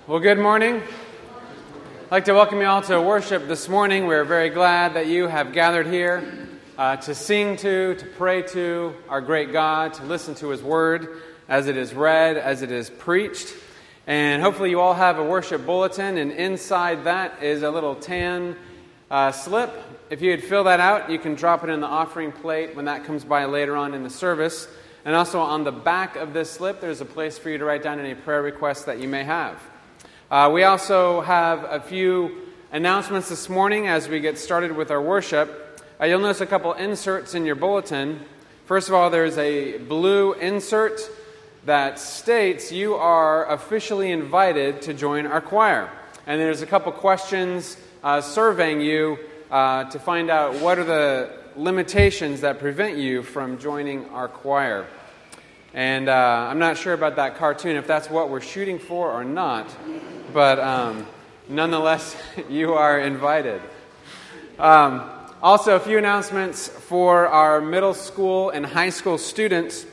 Well, good morning. I'd like to welcome you all to worship this morning. We're very glad that you have gathered here to sing to pray to our great God, to listen to His Word as it is read, as it is preached. And hopefully you all have a worship bulletin, and inside that is a little tan slip. If you'd fill that out, you can drop it in the offering plate when that comes by later on in the service. And also on the back of this slip, there's a place for you to write down any prayer requests that you may have. We also have a few announcements this morning as we get started with our worship. You'll notice a couple inserts in your bulletin. First of all, there's a blue insert that states you are officially invited to join our choir. And there's a couple questions surveying you to find out what are the limitations that prevent you from joining our choir. And I'm not sure about that cartoon, if that's what we're shooting for or not. But nonetheless, you are invited. Also, a few announcements for our middle school and high school students.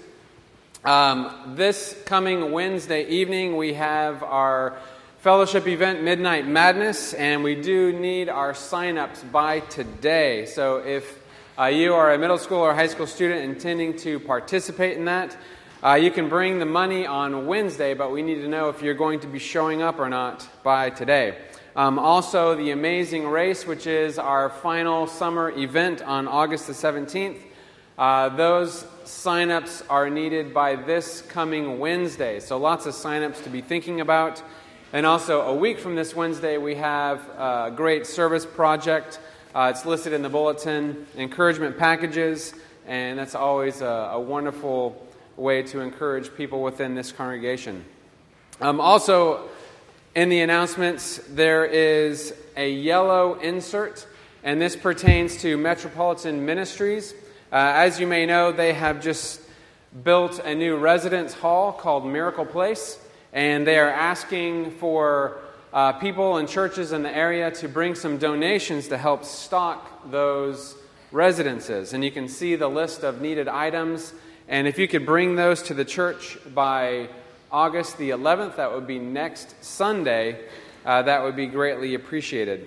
This coming Wednesday evening, we have our fellowship event, Midnight Madness, and we do need our sign-ups by today. So if you are a middle school or high school student intending to participate in that, you can bring the money on Wednesday, but we need to know if you're going to be showing up or not by today. Also, the Amazing Race, which is our final summer event on August the 17th. Those sign-ups are needed by this coming Wednesday, so lots of sign-ups to be thinking about. And also, a week from this Wednesday, we have a great service project. It's listed in the bulletin, encouragement packages, and that's always a wonderful way to encourage people within this congregation. Also, in the announcements, there is a yellow insert, and this pertains to Metropolitan Ministries. As you may know, they have just built a new residence hall called Miracle Place, and they are asking for people and churches in the area to bring some donations to help stock those residences. And you can see the list of needed items. And if you could bring those to the church by August the 11th, that would be next Sunday, that would be greatly appreciated.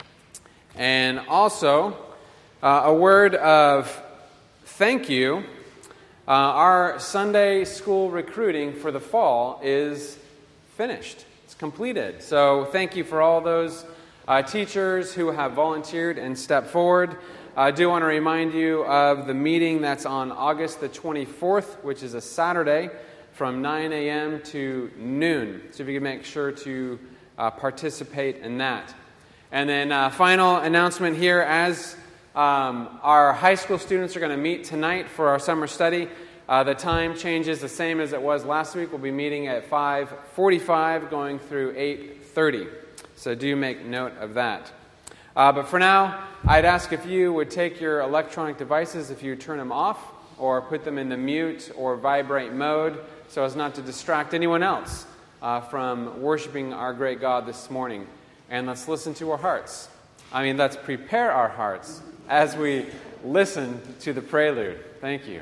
And also, a word of thank you. Our Sunday school recruiting for the fall is finished. It's completed. So thank you for all those teachers who have volunteered and stepped forward. I do want to remind you of the meeting that's on August the 24th, which is a Saturday, from 9 a.m. to noon. So if you can make sure to participate in that. And then final announcement here, as our high school students are going to meet tonight for our summer study. The time changes the same as it was last week. We'll be meeting at 5:45 going through 8:30. So do make note of that. But for now, I'd ask if you would take your electronic devices, if you turn them off or put them in the mute or vibrate mode so as not to distract anyone else from worshiping our great God this morning. And let's listen to our hearts. Let's prepare our hearts as we listen to the prelude. Thank you.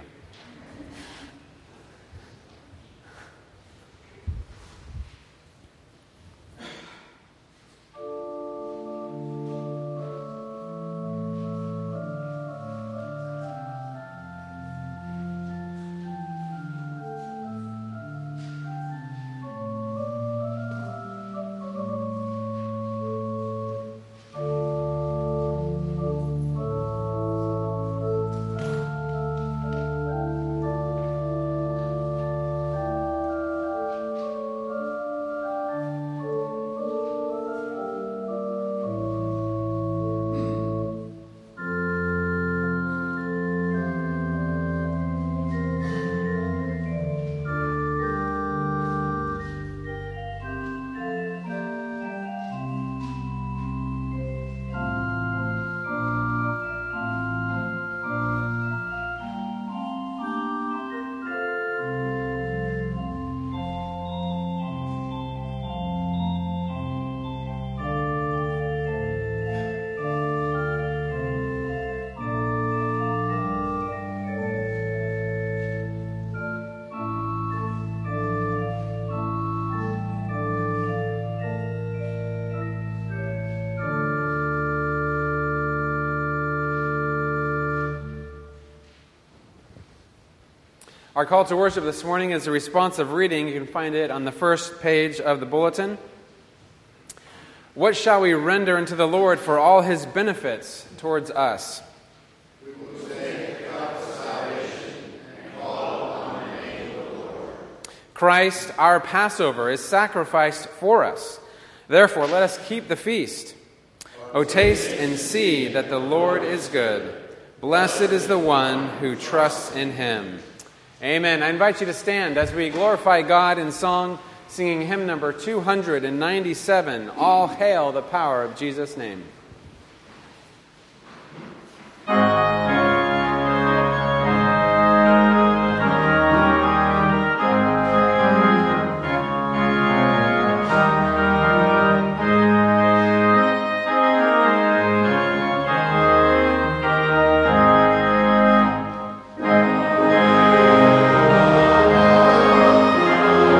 Our call to worship this morning is a responsive reading. You can find it on the first page of the bulletin. What shall we render unto the Lord for all his benefits towards us? We will say, God of salvation, and call upon the name of the Lord. Christ, our Passover, is sacrificed for us. Therefore, let us keep the feast. O taste and see that the Lord is good. Blessed is the one who trusts in him. Amen. I invite you to stand as we glorify God in song, singing hymn number 297, All Hail the Power of Jesus' Name.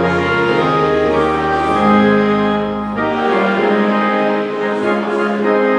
Amen.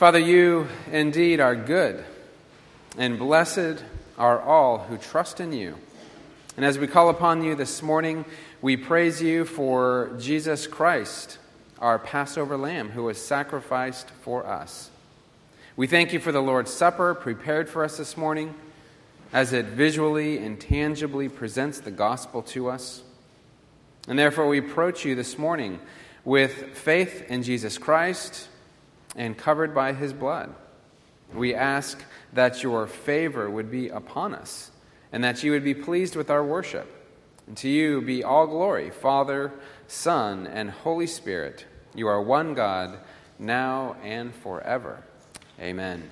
Father, you indeed are good, and blessed are all who trust in you. And as we call upon you this morning, we praise you for Jesus Christ, our Passover lamb, who was sacrificed for us. We thank you for the Lord's Supper prepared for us this morning, as it visually and tangibly presents the gospel to us. And therefore we approach you this morning with faith in Jesus Christ and covered by his blood. We ask that your favor would be upon us and that you would be pleased with our worship. And to you be all glory, Father, Son, and Holy Spirit. You are one God, now and forever. Amen.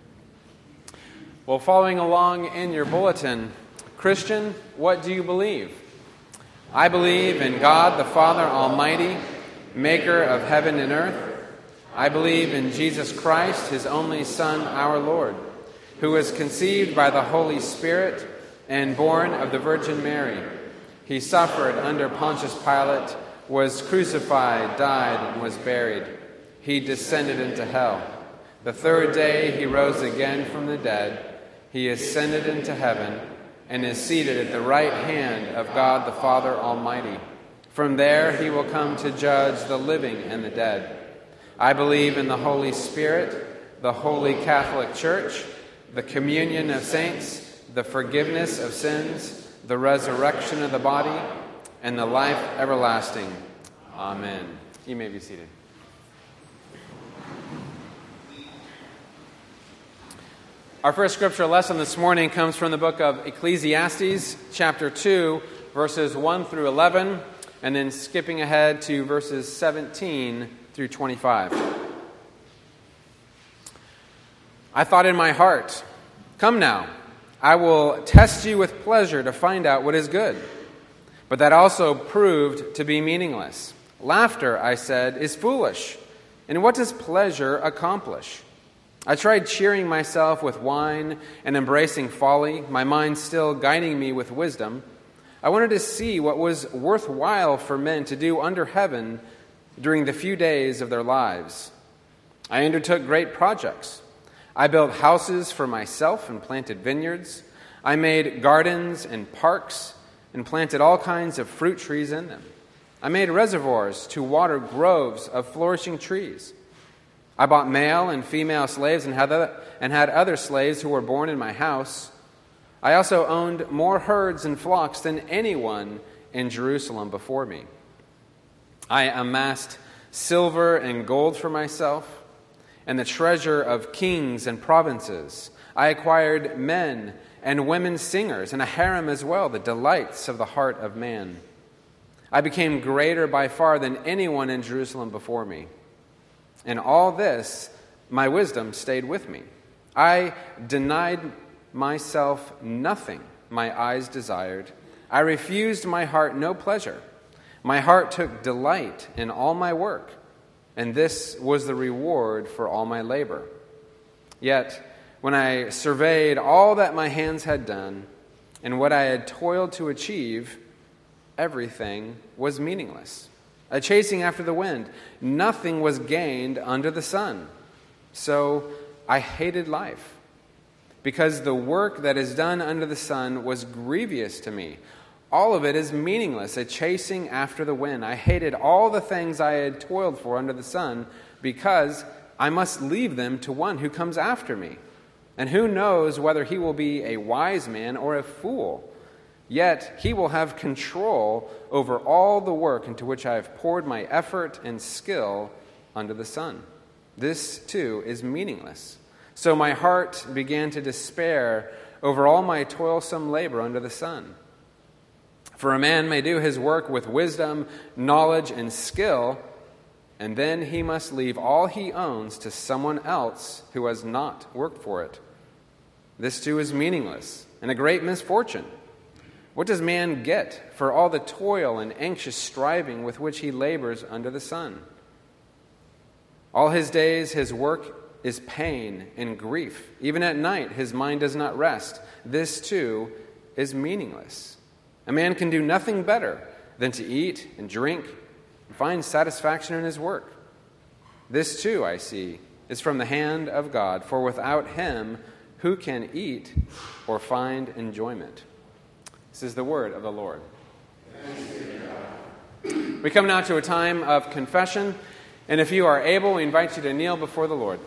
Well, following along in your bulletin, Christian, what do you believe? I believe in God the Father Almighty, maker of heaven and earth. I believe in Jesus Christ, his only Son, our Lord, who was conceived by the Holy Spirit and born of the Virgin Mary. He suffered under Pontius Pilate, was crucified, died, and was buried. He descended into hell. The third day he rose again from the dead. He ascended into heaven and is seated at the right hand of God the Father Almighty. From there he will come to judge the living and the dead. I believe in the Holy Spirit, the Holy Catholic Church, the communion of saints, the forgiveness of sins, the resurrection of the body, and the life everlasting. Amen. You may be seated. Our first scripture lesson this morning comes from the book of Ecclesiastes, chapter 2, verses 1 through 11, and then skipping ahead to verses 17 through 25. I thought in my heart, "Come now, I will test you with pleasure to find out what is good." But that also proved to be meaningless. Laughter, I said, is foolish. And what does pleasure accomplish? I tried cheering myself with wine and embracing folly, my mind still guiding me with wisdom. I wanted to see what was worthwhile for men to do under heaven during the few days of their lives. I undertook great projects. I built houses for myself and planted vineyards. I made gardens and parks and planted all kinds of fruit trees in them. I made reservoirs to water groves of flourishing trees. I bought male and female slaves and had other slaves who were born in my house. I also owned more herds and flocks than anyone in Jerusalem before me. I amassed silver and gold for myself and the treasure of kings and provinces. I acquired men and women singers and a harem as well, the delights of the heart of man. I became greater by far than anyone in Jerusalem before me. In all this, my wisdom stayed with me. I denied myself nothing my eyes desired. I refused my heart no pleasure. My heart took delight in all my work, and this was the reward for all my labor. Yet, when I surveyed all that my hands had done and what I had toiled to achieve, everything was meaningless. A chasing after the wind. Nothing was gained under the sun. So I hated life, because the work that is done under the sun was grievous to me. All of it is meaningless, a chasing after the wind. I hated all the things I had toiled for under the sun, because I must leave them to one who comes after me. And who knows whether he will be a wise man or a fool? Yet he will have control over all the work into which I have poured my effort and skill under the sun. This, too, is meaningless. So my heart began to despair over all my toilsome labor under the sun. For a man may do his work with wisdom, knowledge, and skill, and then he must leave all he owns to someone else who has not worked for it. This, too, is meaningless and a great misfortune. What does man get for all the toil and anxious striving with which he labors under the sun? All his days his work is pain and grief. Even at night his mind does not rest. This too is meaningless. A man can do nothing better than to eat and drink and find satisfaction in his work. This too, I see, is from the hand of God, for without him, who can eat or find enjoyment? This is the word of the Lord. We come now to a time of confession, and if you are able, we invite you to kneel before the Lord.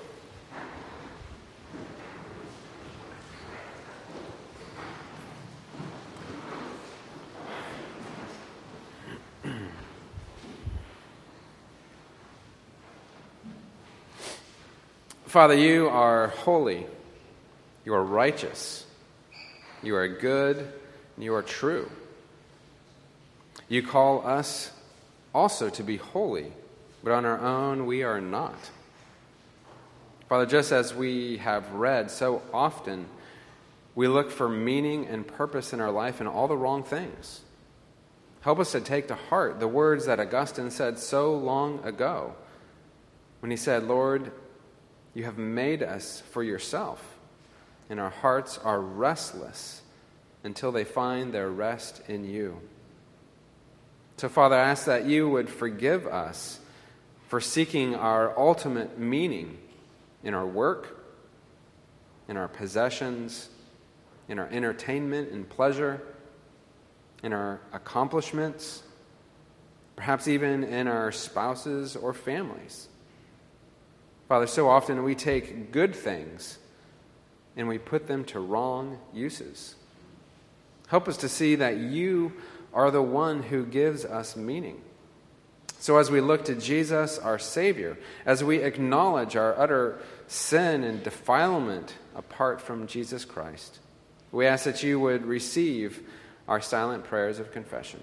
Father, you are holy, you are righteous, you are good, and you are true. You call us also to be holy, but on our own we are not. Father, just as we have read so often, we look for meaning and purpose in our life in all the wrong things. Help us to take to heart the words that Augustine said so long ago when he said, Lord, you have made us for yourself, and our hearts are restless until they find their rest in you. So, Father, I ask that you would forgive us for seeking our ultimate meaning in our work, in our possessions, in our entertainment and pleasure, in our accomplishments, perhaps even in our spouses or families. Father, so often we take good things and we put them to wrong uses. Help us to see that you are the one who gives us meaning. So as we look to Jesus, our Savior, as we acknowledge our utter sin and defilement apart from Jesus Christ, we ask that you would receive our silent prayers of confession.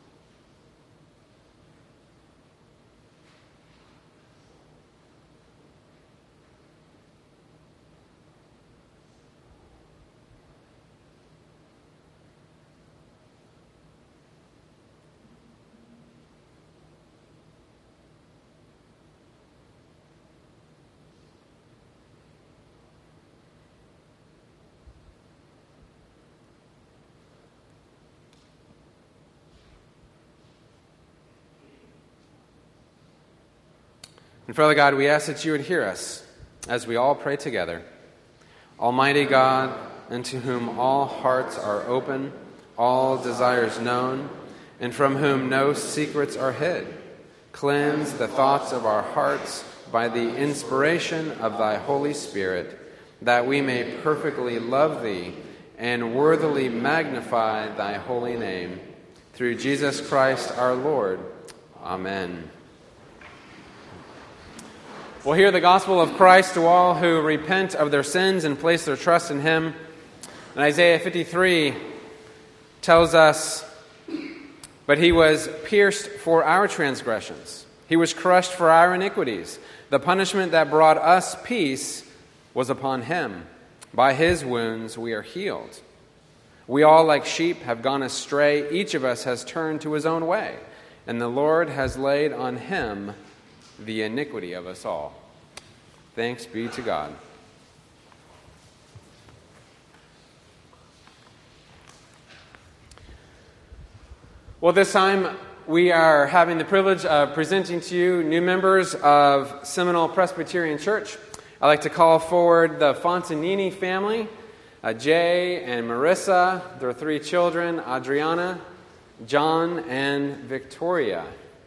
And Father God, we ask that you would hear us as we all pray together. Almighty God, unto whom all hearts are open, all desires known, and from whom no secrets are hid, cleanse the thoughts of our hearts by the inspiration of thy Holy Spirit, that we may perfectly love thee and worthily magnify thy holy name. Through Jesus Christ our Lord. Amen. We'll hear the gospel of Christ to all who repent of their sins and place their trust in him. And Isaiah 53 tells us, but he was pierced for our transgressions. He was crushed for our iniquities. The punishment that brought us peace was upon him. By his wounds we are healed. We all like sheep have gone astray. Each of us has turned to his own way. And the Lord has laid on him the iniquity of us all. Thanks be to God. Well, this time we are having the privilege of presenting to you new members of Seminole Presbyterian Church. I'd like to call forward the Fontanini family, Jay and Marissa, their 3 children, Adriana, John, and Victoria.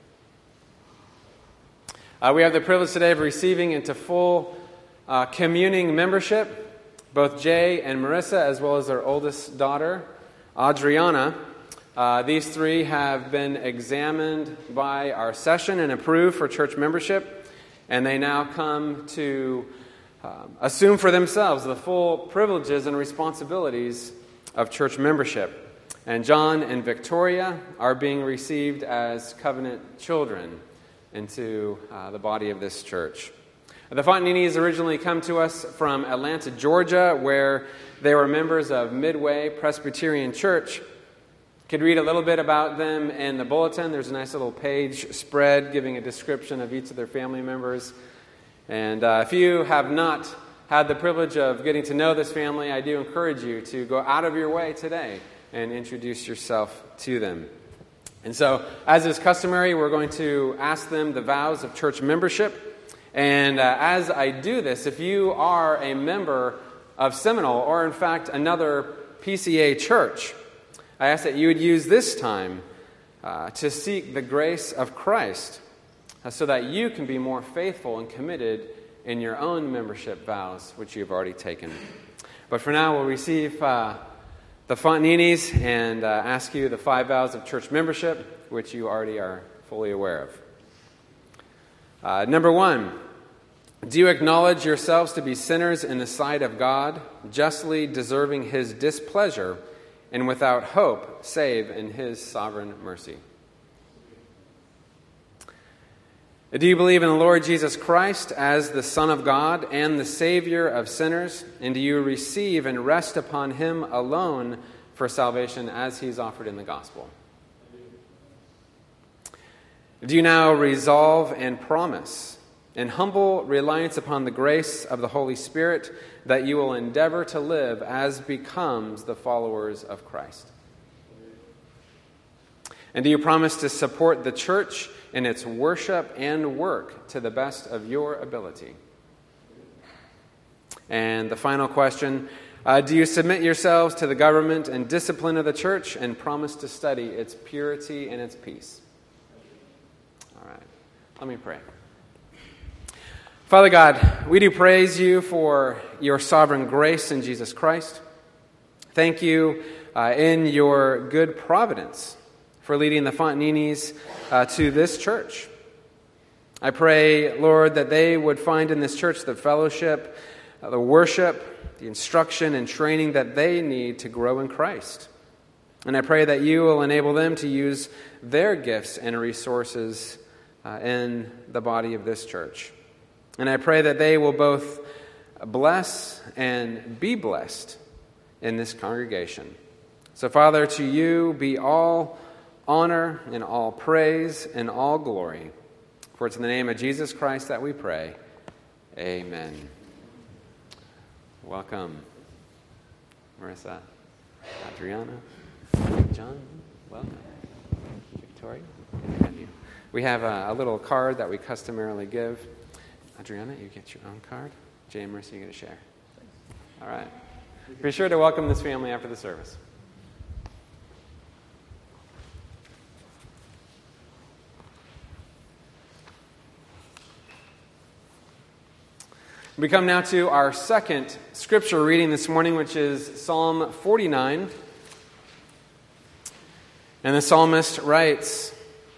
We have the privilege today of receiving into full communing membership both Jay and Marissa, as well as their oldest daughter, Adriana. These 3 have been examined by our session and approved for church membership, and they now come to assume for themselves the full privileges and responsibilities of church membership. And John and Victoria are being received as covenant children into the body of this church. The Fontaninis originally come to us from Atlanta, Georgia, where they were members of Midway Presbyterian Church. You could read a little bit about them in the bulletin. There's a nice little page spread giving a description of each of their family members. And if you have not had the privilege of getting to know this family, I do encourage you to go out of your way today and introduce yourself to them. And so, as is customary, we're going to ask them the vows of church membership. And as I do this, if you are a member of Seminole or, in fact, another PCA church, I ask that you would use this time to seek the grace of Christ so that you can be more faithful and committed in your own membership vows, which you've already taken. But for now, we'll receive the Fontaninis and ask you the 5 vows of church membership, which you already are fully aware of. Number 1, do you acknowledge yourselves to be sinners in the sight of God, justly deserving His displeasure, and without hope, save in His sovereign mercy? Do you believe in the Lord Jesus Christ as the Son of God and the Savior of sinners? And do you receive and rest upon Him alone for salvation as He's offered in the gospel? Do you now resolve and promise, in humble reliance upon the grace of the Holy Spirit, that you will endeavor to live as becomes the followers of Christ? And do you promise to support the church in its worship and work to the best of your ability? And the final question, do you submit yourselves to the government and discipline of the church and promise to study its purity and its peace? All right, let me pray. Father God, we do praise you for your sovereign grace in Jesus Christ. Thank you in your good providence for leading the Fontaninis to this church. I pray, Lord, that they would find in this church the fellowship, the worship, the instruction and training that they need to grow in Christ. And I pray that you will enable them to use their gifts and resources in the body of this church. And I pray that they will both bless and be blessed in this congregation. So, Father, to you be all honor and all praise and all glory. For it's in the name of Jesus Christ that we pray. Amen. Welcome, Marissa, Adriana, John, welcome. Victoria, good to have you. We have a little card that we customarily give. Adriana, you get your own card. Jay and Marissa, you get a share. All right. Be sure to welcome this family after the service. We come now to our second scripture reading this morning, which is Psalm 49. And the psalmist writes,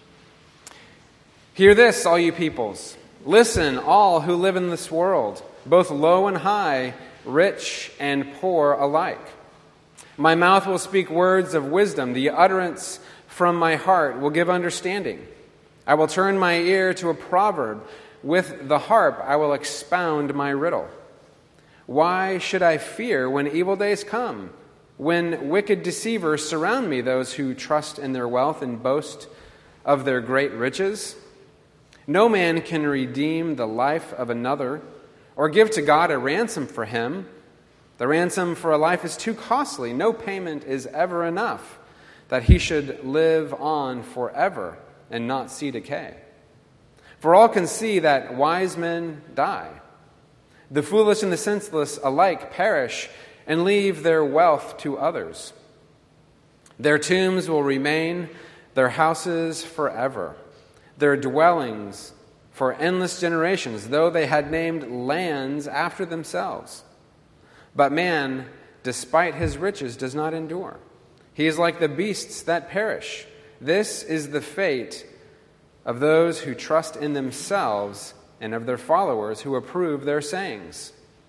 "Hear this, all you peoples. Listen, all who live in this world, both low and high, rich and poor alike. My mouth will speak words of wisdom. The utterance from my heart will give understanding. I will turn my ear to a proverb. With the harp I will expound my riddle. Why should I fear when evil days come, when wicked deceivers surround me, those who trust in their wealth and boast of their great riches? No man can redeem the life of another or give to God a ransom for him. The ransom for a life is too costly. No payment is ever enough that he should live on forever and not see decay. For all can see that wise men die. The foolish and the senseless alike perish and leave their wealth to others. Their tombs will remain, their houses forever, their dwellings for endless generations, though they had named lands after themselves. But man, despite his riches, does not endure. He is like the beasts that perish. This is the fate of those who trust in themselves and of their followers who approve their sayings.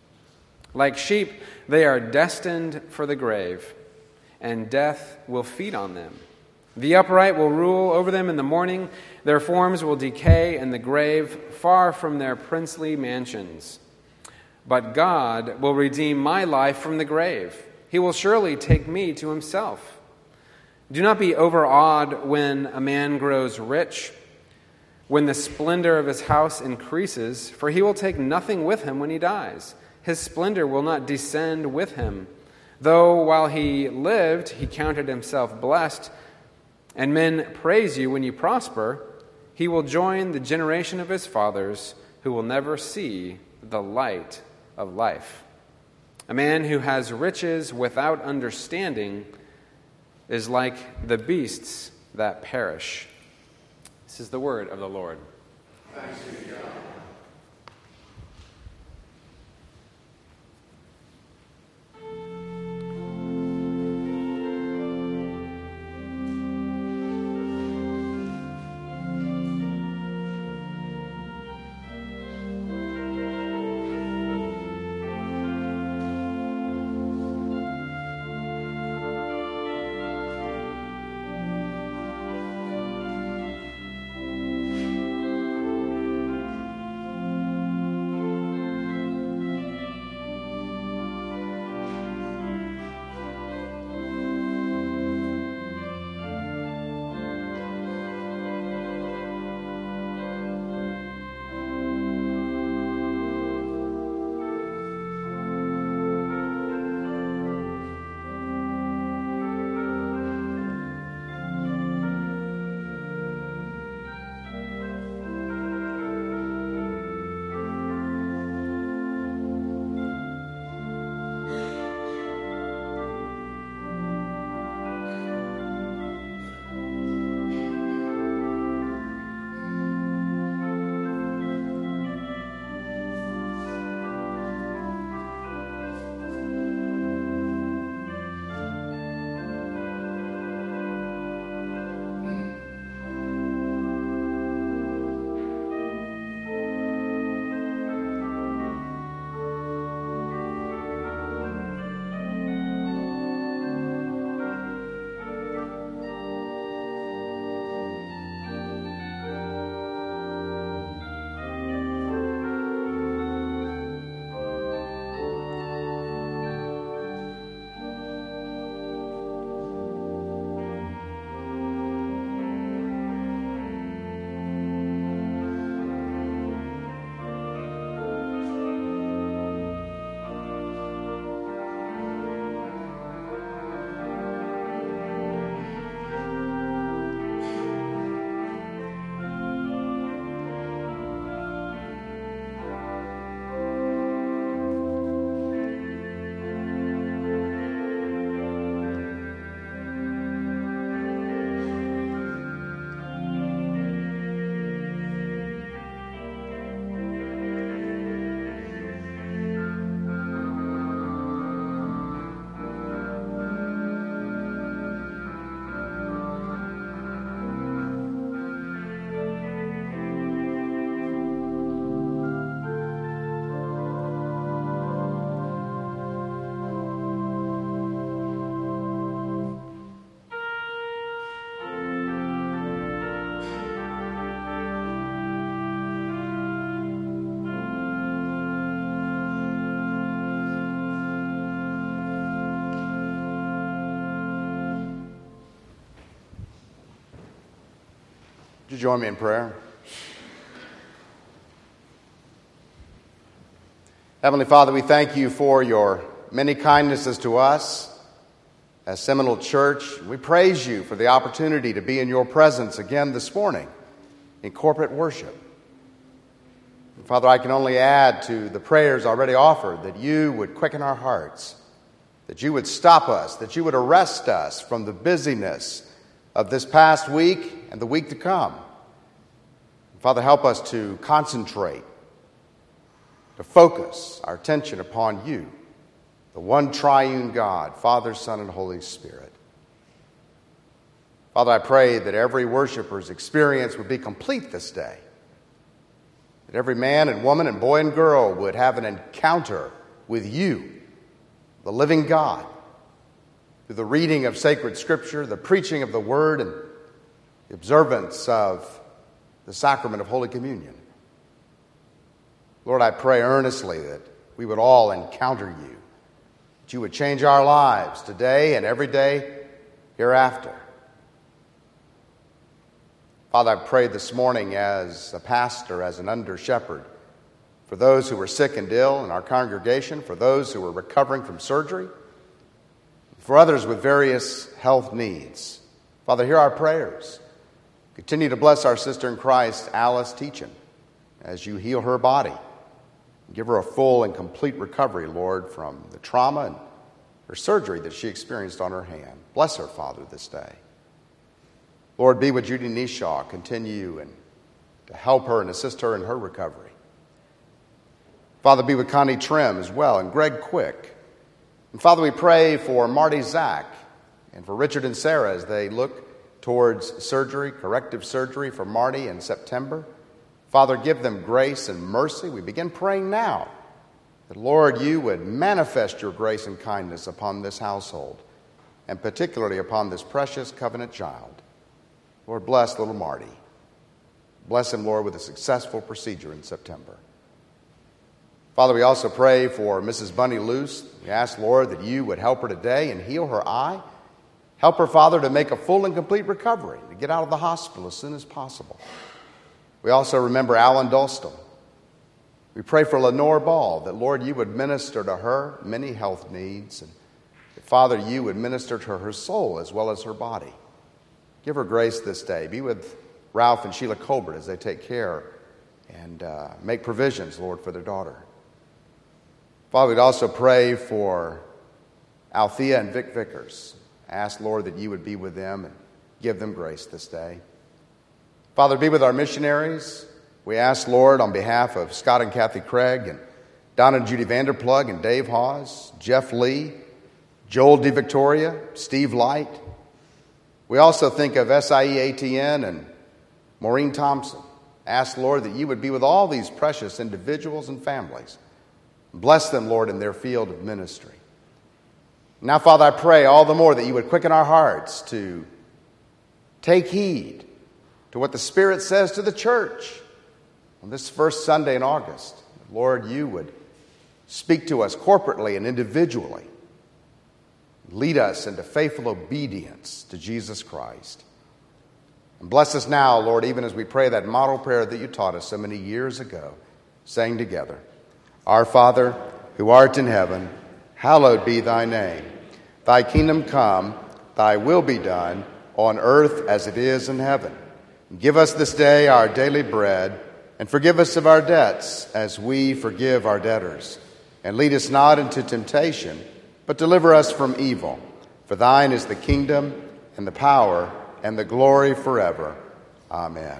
Like sheep, they are destined for the grave, and death will feed on them. The upright will rule over them in the morning. Their forms will decay in the grave, far from their princely mansions. But God will redeem my life from the grave. He will surely take me to himself. Do not be overawed when a man grows rich, when the splendor of his house increases, for he will take nothing with him when he dies. His splendor will not descend with him. Though while he lived, he counted himself blessed, and men praise you when you prosper, he will join the generation of his fathers who will never see the light of life. A man who has riches without understanding is like the beasts that perish. This is the word of the Lord. Thanks be to God. Would you join me in prayer? Heavenly Father, we thank you for your many kindnesses to us as Seminole Church. We praise you for the opportunity to be in your presence again this morning in corporate worship. And Father, I can only add to the prayers already offered that you would quicken our hearts, that you would stop us, that you would arrest us from the busyness of this past week and the week to come. Father, help us to concentrate, to focus our attention upon you, the one triune God, Father, Son, and Holy Spirit. Father, I pray that every worshiper's experience would be complete this day, that every man and woman and boy and girl would have an encounter with you, the living God, through the reading of sacred scripture, the preaching of the word, and the observance of the sacrament of Holy Communion. Lord, I pray earnestly that we would all encounter you, that you would change our lives today and every day hereafter. Father, I pray this morning as a pastor, as an under-shepherd, for those who were sick and ill in our congregation, for those who were recovering from surgery, for others with various health needs. Father, hear our prayers. Continue to bless our sister in Christ, Alice Teachin, as you heal her body. Give her a full and complete recovery, Lord, from the trauma and her surgery that she experienced on her hand. Bless her, Father, this day. Lord, be with Judy Nishaw. Continue and to help her and assist her in her recovery. Father, be with Connie Trim as well and Greg Quick. And Father, we pray for Marty Zach and for Richard and Sarah as they look towards surgery, corrective surgery for Marty in September. Father, give them grace and mercy. We begin praying now that, Lord, you would manifest your grace and kindness upon this household, and particularly upon this precious covenant child. Lord, bless little Marty. Bless him, Lord, with a successful procedure in September. Father, we also pray for Mrs. Bunny Luce. We ask, Lord, that you would help her today and heal her eye. Help her, Father, to make a full and complete recovery, to get out of the hospital as soon as possible. We also remember Alan Dolstom. We pray for Lenore Ball, that, Lord, you would minister to her many health needs, and that, Father, you would minister to her soul as well as her body. Give her grace this day. Be with Ralph and Sheila Colbert as they take care and make provisions, Lord, for their daughter. Father, we'd also pray for Althea and Vic Vickers. Ask, Lord, that you would be with them and give them grace this day. Father, be with our missionaries. We ask, Lord, on behalf of Scott and Kathy Craig and Donna and Judy Vanderplug and Dave Hawes, Jeff Lee, Joel DeVictoria, Steve Light. We also think of SIE ATN and Maureen Thompson. Ask, Lord, that you would be with all these precious individuals and families. Bless them, Lord, in their field of ministry. Now, Father, I pray all the more that you would quicken our hearts to take heed to what the Spirit says to the church on this first Sunday in August. Lord, you would speak to us corporately and individually. Lead us into faithful obedience to Jesus Christ. And bless us now, Lord, even as we pray that model prayer that you taught us so many years ago, saying together, Our Father, who art in heaven, hallowed be thy name. Thy kingdom come, thy will be done, on earth as it is in heaven. Give us this day our daily bread, and forgive us of our debts as we forgive our debtors. And lead us not into temptation, but deliver us from evil. For thine is the kingdom, and the power, and the glory forever. Amen.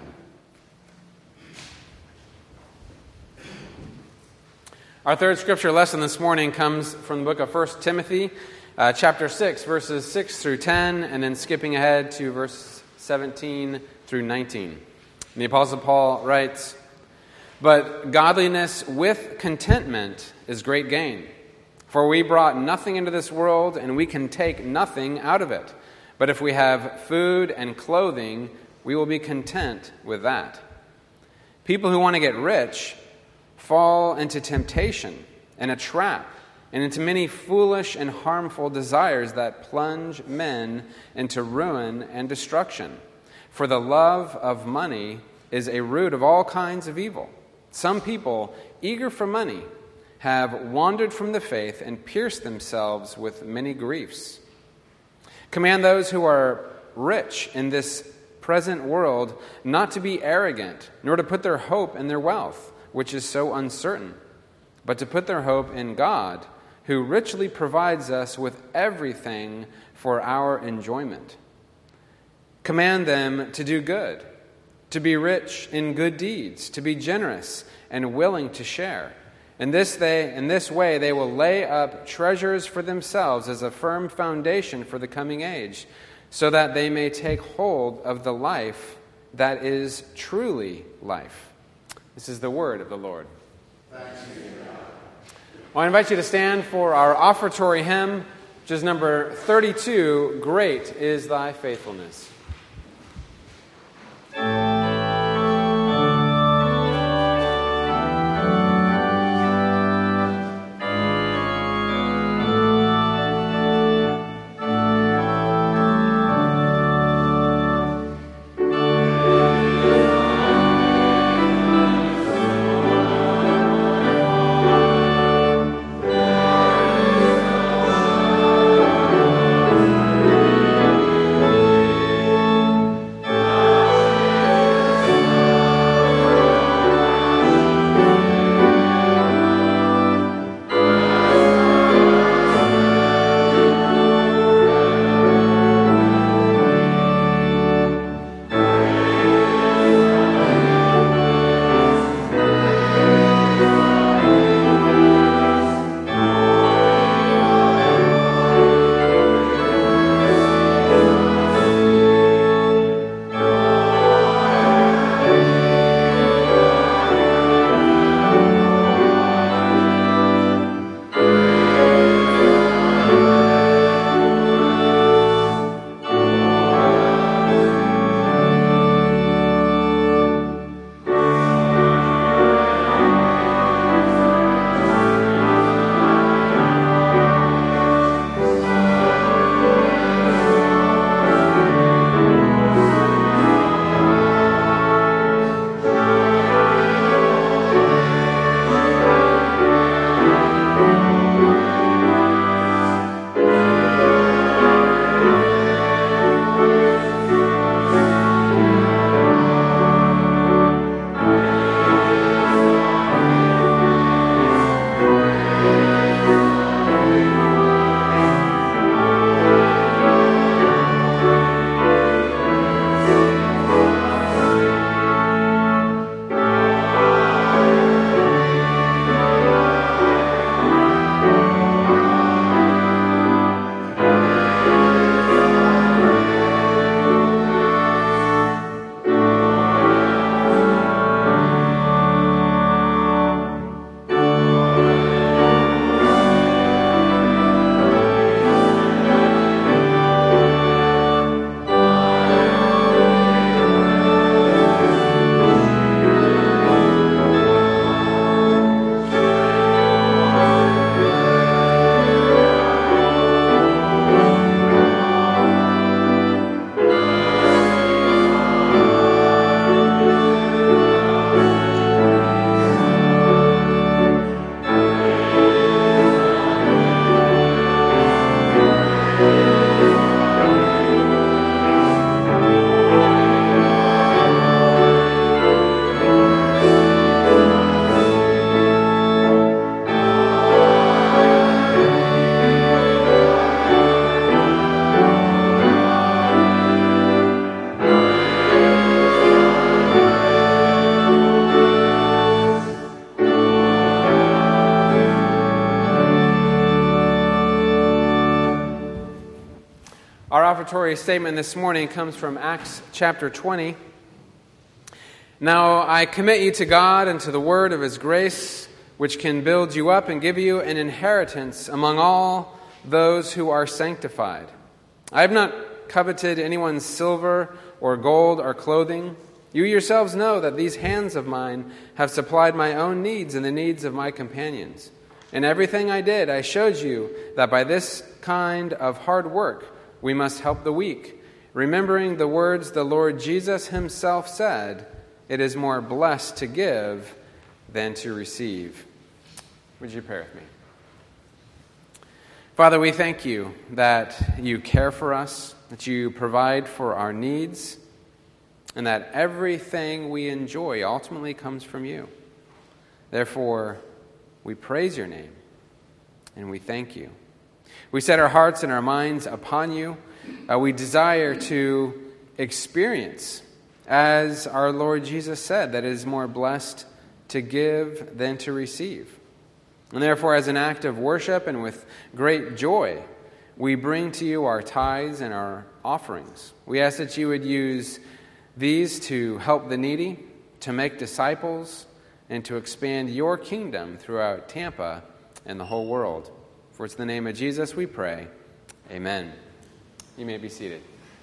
Our third scripture lesson this morning comes from the book of 1 Timothy, chapter 6, verses 6 through 10, and then skipping ahead to verse 17 through 19. And the Apostle Paul writes, But godliness with contentment is great gain. For we brought nothing into this world, and we can take nothing out of it. But if we have food and clothing, we will be content with that. People who want to get rich fall into temptation and a trap, and into many foolish and harmful desires that plunge men into ruin and destruction. For the love of money is a root of all kinds of evil. Some people, eager for money, have wandered from the faith and pierced themselves with many griefs. Command those who are rich in this present world not to be arrogant, nor to put their hope in their wealth, which is so uncertain, but to put their hope in God, who richly provides us with everything for our enjoyment. Command them to do good, to be rich in good deeds, to be generous and willing to share. In this way they will lay up treasures for themselves as a firm foundation for the coming age, so that they may take hold of the life that is truly life. This is the word of the Lord. Thanks be to God. Well, I invite you to stand for our offertory hymn, which is number 32, Great is Thy Faithfulness. Our offertory statement this morning comes from Acts chapter 20. Now I commit you to God and to the word of his grace, which can build you up and give you an inheritance among all those who are sanctified. I have not coveted anyone's silver or gold or clothing. You yourselves know that these hands of mine have supplied my own needs and the needs of my companions. In everything I did, I showed you that by this kind of hard work we must help the weak, remembering the words the Lord Jesus himself said, "It is more blessed to give than to receive." Would you pray with me? Father, we thank you that you care for us, that you provide for our needs, and that everything we enjoy ultimately comes from you. Therefore, we praise your name, and we thank you. We set our hearts and our minds upon you. We desire to experience, as our Lord Jesus said, that it is more blessed to give than to receive. And therefore, as an act of worship and with great joy, we bring to you our tithes and our offerings. We ask that you would use these to help the needy, to make disciples, and to expand your kingdom throughout Tampa and the whole world. For it's in the name of Jesus we pray. Amen. You may be seated.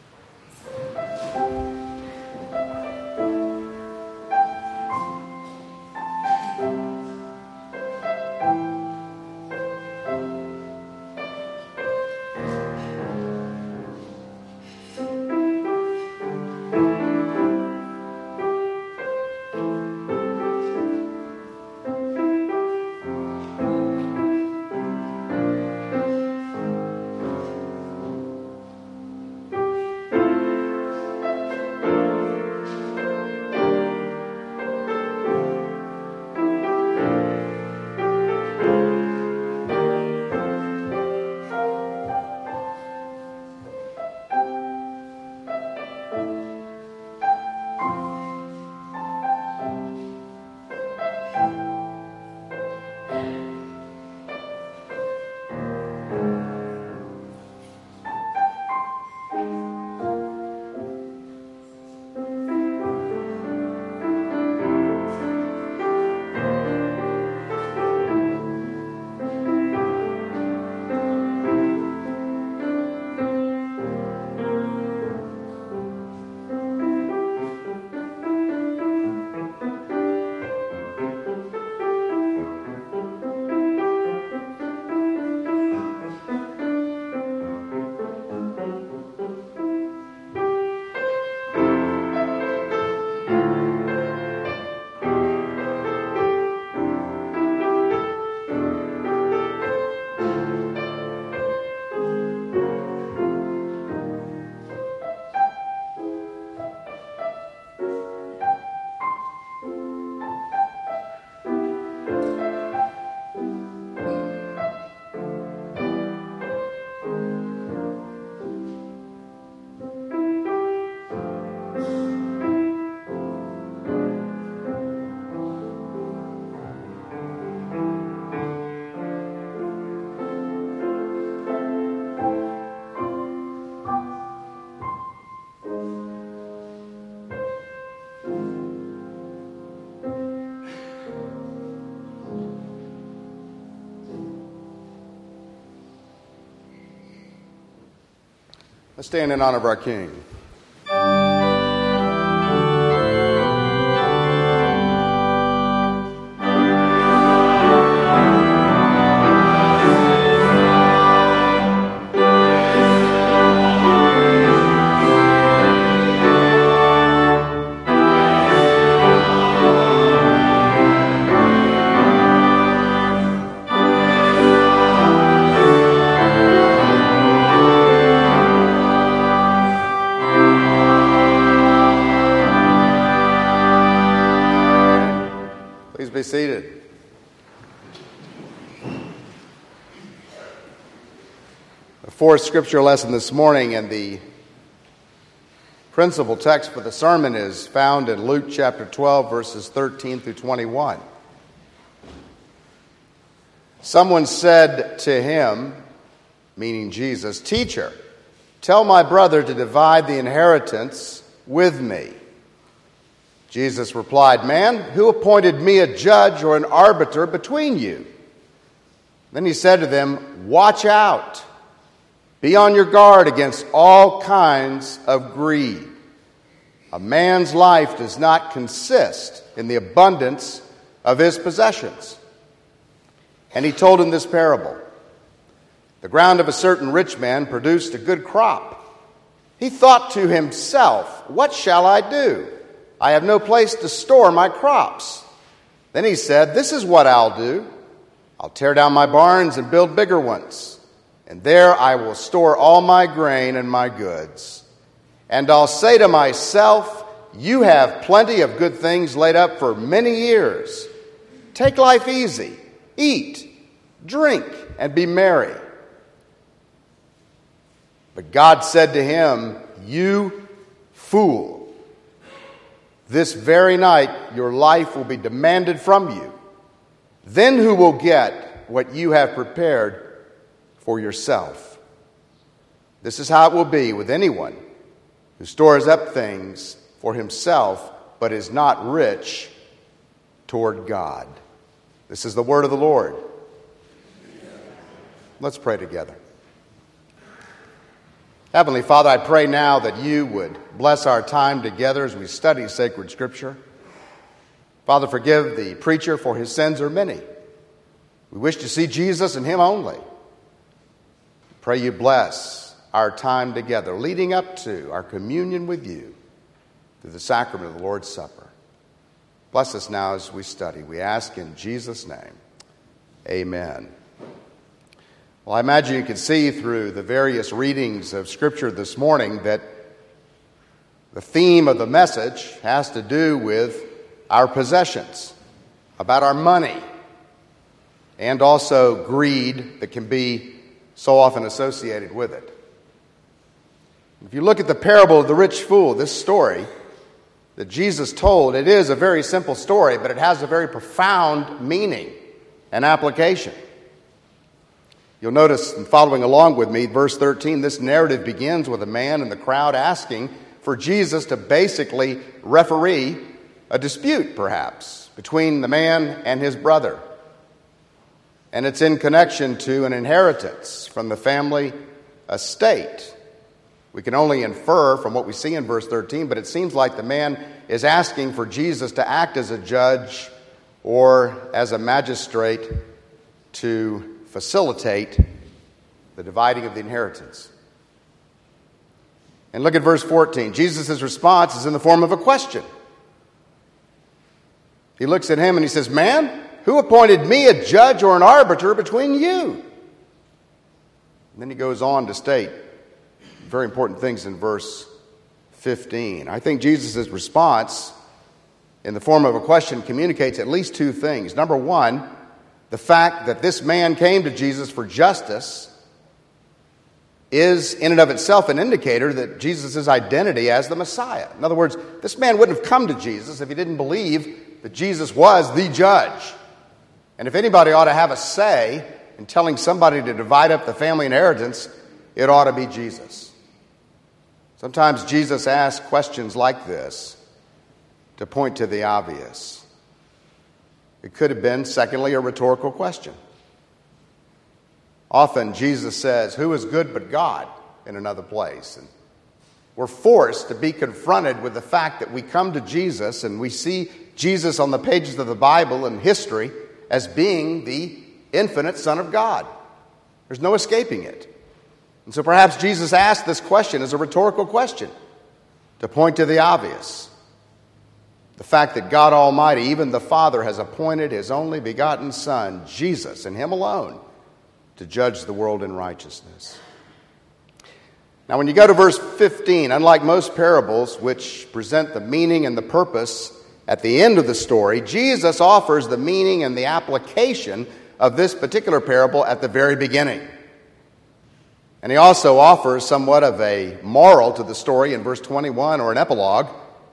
Let's stand in honor of our King. Be seated. The fourth scripture lesson this morning and the principal text for the sermon is found in Luke chapter 12, verses 13 through 21. Someone said to him, meaning Jesus, "Teacher, "Tell my brother to divide the inheritance with me." Jesus replied, "Man, who appointed me a judge or an arbiter between you?" Then he said to them, "Watch out. Be on your guard against all kinds of greed. A man's life does not consist in the abundance of his possessions." And he told him this parable. The ground of a certain rich man produced a good crop. He thought to himself, "What shall I do? I have no place to store my crops." Then he said, "This is what I'll do. I'll tear down my barns and build bigger ones, and there I will store all my grain and my goods. And I'll say to myself, you have plenty of good things laid up for many years. Take life easy, eat, drink, and be merry." But God said to him, "You fool, this very night your life will be demanded from you. Then who will get what you have prepared for yourself? This is how it will be with anyone who stores up things for himself but is not rich toward God." This is the word of the Lord. Let's pray together. Heavenly Father, I pray now that you would bless our time together as we study sacred Scripture. Father, forgive the preacher, for his sins are many. We wish to see Jesus and him only. Pray you bless our time together, leading up to our communion with you through the sacrament of the Lord's Supper. Bless us now as we study. We ask in Jesus' name. Amen. Well, I imagine you can see through the various readings of Scripture this morning that the theme of the message has to do with our possessions, about our money, and also greed that can be so often associated with it. If you look at the parable of the rich fool, this story that Jesus told, it is a very simple story, but it has a very profound meaning and application. You'll notice, in following along with me, verse 13, this narrative begins with a man in the crowd asking for Jesus to basically referee a dispute, perhaps, between the man and his brother. And it's in connection to an inheritance from the family estate. We can only infer from what we see in verse 13, but it seems like the man is asking for Jesus to act as a judge or as a magistrate to facilitate the dividing of the inheritance. And look at verse 14. Jesus' response is in the form of a question. He looks at him and he says, "Man, who appointed me a judge or an arbiter between you?" And then he goes on to state very important things in verse 15. I think Jesus' response in the form of a question communicates at least two things. Number one, the fact that this man came to Jesus for justice is in and of itself an indicator that Jesus' identity as the Messiah. In other words, this man wouldn't have come to Jesus if he didn't believe that Jesus was the judge. And if anybody ought to have a say in telling somebody to divide up the family inheritance, it ought to be Jesus. Sometimes Jesus asks questions like this to point to the obvious. It could have been, secondly, a rhetorical question. Often Jesus says, "Who is good but God?" in another place. And we're forced to be confronted with the fact that we come to Jesus and we see Jesus on the pages of the Bible and history as being the infinite Son of God. There's no escaping it. And so perhaps Jesus asked this question as a rhetorical question to point to the obvious. The fact that God Almighty, even the Father, has appointed His only begotten Son, Jesus, and Him alone, to judge the world in righteousness. Now, when you go to verse 15, unlike most parables which present the meaning and the purpose at the end of the story, Jesus offers the meaning and the application of this particular parable at the very beginning. And He also offers somewhat of a moral to the story in verse 21, or an epilogue.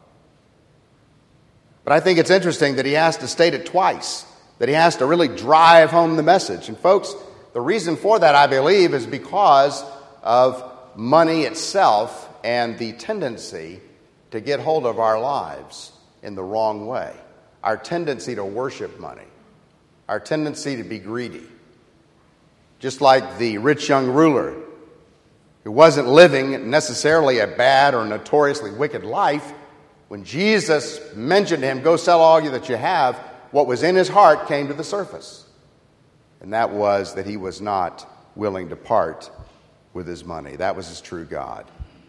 But I think it's interesting that He has to state it twice, that He has to really drive home the message. And folks, the reason for that, I believe, is because of money itself and the tendency to get hold of our lives in the wrong way. Our tendency to worship money. Our tendency to be greedy. Just like the rich young ruler who wasn't living necessarily a bad or notoriously wicked life, when Jesus mentioned to him, go sell all that you have, what was in his heart came to the surface. And that was that he was not willing to part with his money. That was his true God.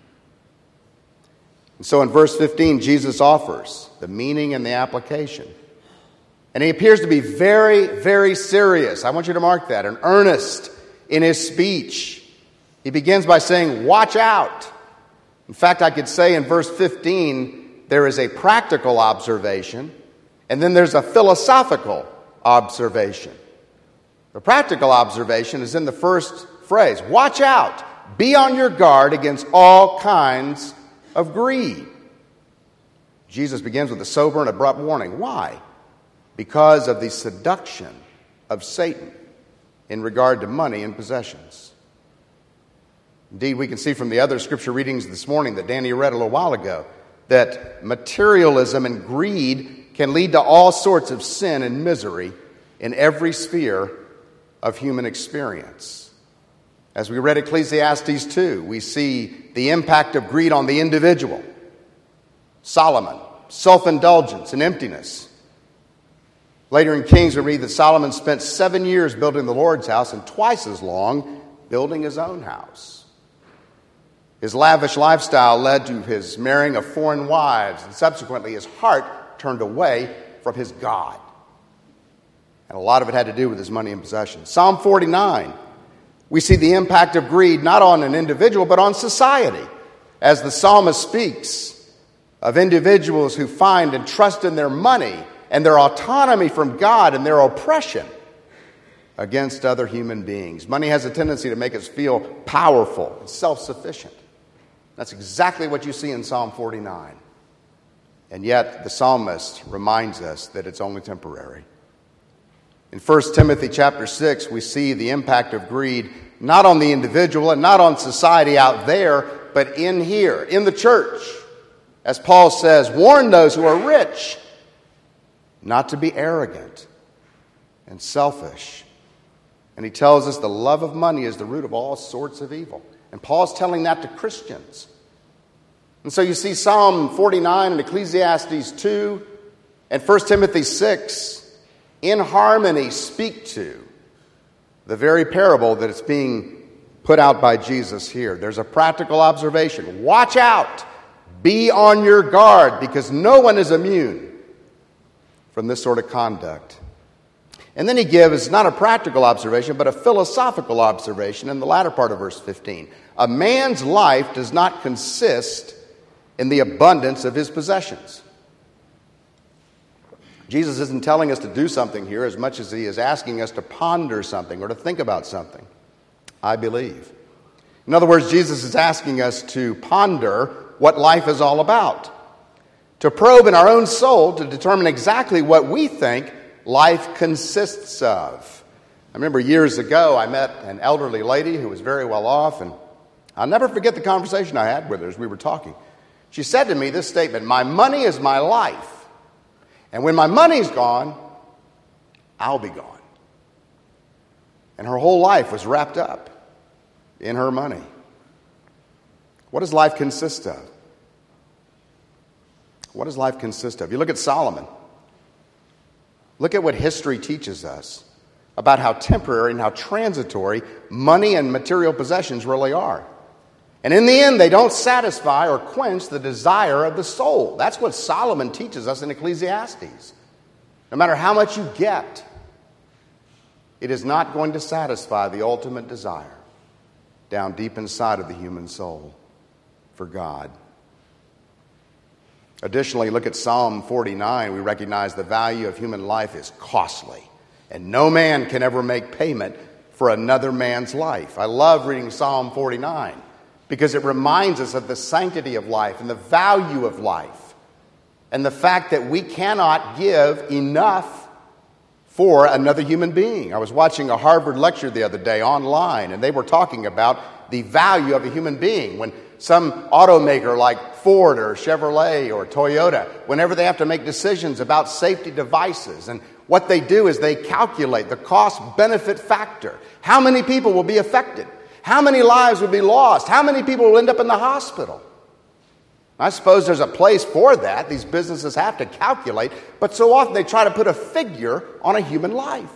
And so in verse 15, Jesus offers the meaning and the application. And he appears to be very, very serious. I want you to mark that, and earnest in his speech. He begins by saying, watch out. In fact, I could say in verse 15, there is a practical observation, and then there's a philosophical observation. The practical observation is in the first phrase. Watch out. Be on your guard against all kinds of greed. Jesus begins with a sober and abrupt warning. Why? Because of the seduction of Satan in regard to money and possessions. Indeed, we can see from the other scripture readings this morning that Danny read a little while ago that materialism and greed can lead to all sorts of sin and misery in every sphere of human experience. As we read Ecclesiastes 2, we see the impact of greed on the individual. Solomon, self-indulgence and emptiness. Later in Kings, we read that Solomon spent 7 years building the Lord's house and twice as long building his own house. His lavish lifestyle led to his marrying of foreign wives, and subsequently his heart turned away from his God. And a lot of it had to do with his money and possessions. Psalm 49, we see the impact of greed not on an individual but on society, as the psalmist speaks of individuals who find and trust in their money and their autonomy from God and their oppression against other human beings. Money has a tendency to make us feel powerful and self-sufficient. That's exactly what you see in Psalm 49. And yet the psalmist reminds us that it's only temporary. In 1 Timothy chapter 6, we see the impact of greed not on the individual and not on society out there, but in here, in the church. As Paul says, warn those who are rich not to be arrogant and selfish. And he tells us the love of money is the root of all sorts of evil. And Paul's telling that to Christians. And so you see Psalm 49 and Ecclesiastes 2 and 1 Timothy 6 in harmony speak to the very parable that is being put out by Jesus here. There's a practical observation. Watch out. Be on your guard, because no one is immune from this sort of conduct. And then he gives not a practical observation, but a philosophical observation in the latter part of verse 15. A man's life does not consist in the abundance of his possessions. Jesus isn't telling us to do something here as much as he is asking us to ponder something or to think about something, I believe. In other words, Jesus is asking us to ponder what life is all about, to probe in our own soul to determine exactly what we think life consists of. I remember years ago I met an elderly lady who was very well off, and I'll never forget the conversation I had with her as we were talking. She said to me this statement, "My money is my life. And when my money's gone, I'll be gone." And her whole life was wrapped up in her money. What does life consist of? What does life consist of? You look at Solomon. Look at what history teaches us about how temporary and how transitory money and material possessions really are. And in the end, they don't satisfy or quench the desire of the soul. That's what Solomon teaches us in Ecclesiastes. No matter how much you get, it is not going to satisfy the ultimate desire down deep inside of the human soul for God. Additionally, look at Psalm 49. We recognize the value of human life is costly, and no man can ever make payment for another man's life. I love reading Psalm 49. Because it reminds us of the sanctity of life and the value of life. And the fact that we cannot give enough for another human being. I was watching a Harvard lecture the other day online, and they were talking about the value of a human being. When some automaker like Ford or Chevrolet or Toyota, whenever they have to make decisions about safety devices, and what they do is they calculate the cost-benefit factor. How many people will be affected? How many lives will be lost? How many people will end up in the hospital? I suppose there's a place for that. These businesses have to calculate, but so often they try to put a figure on a human life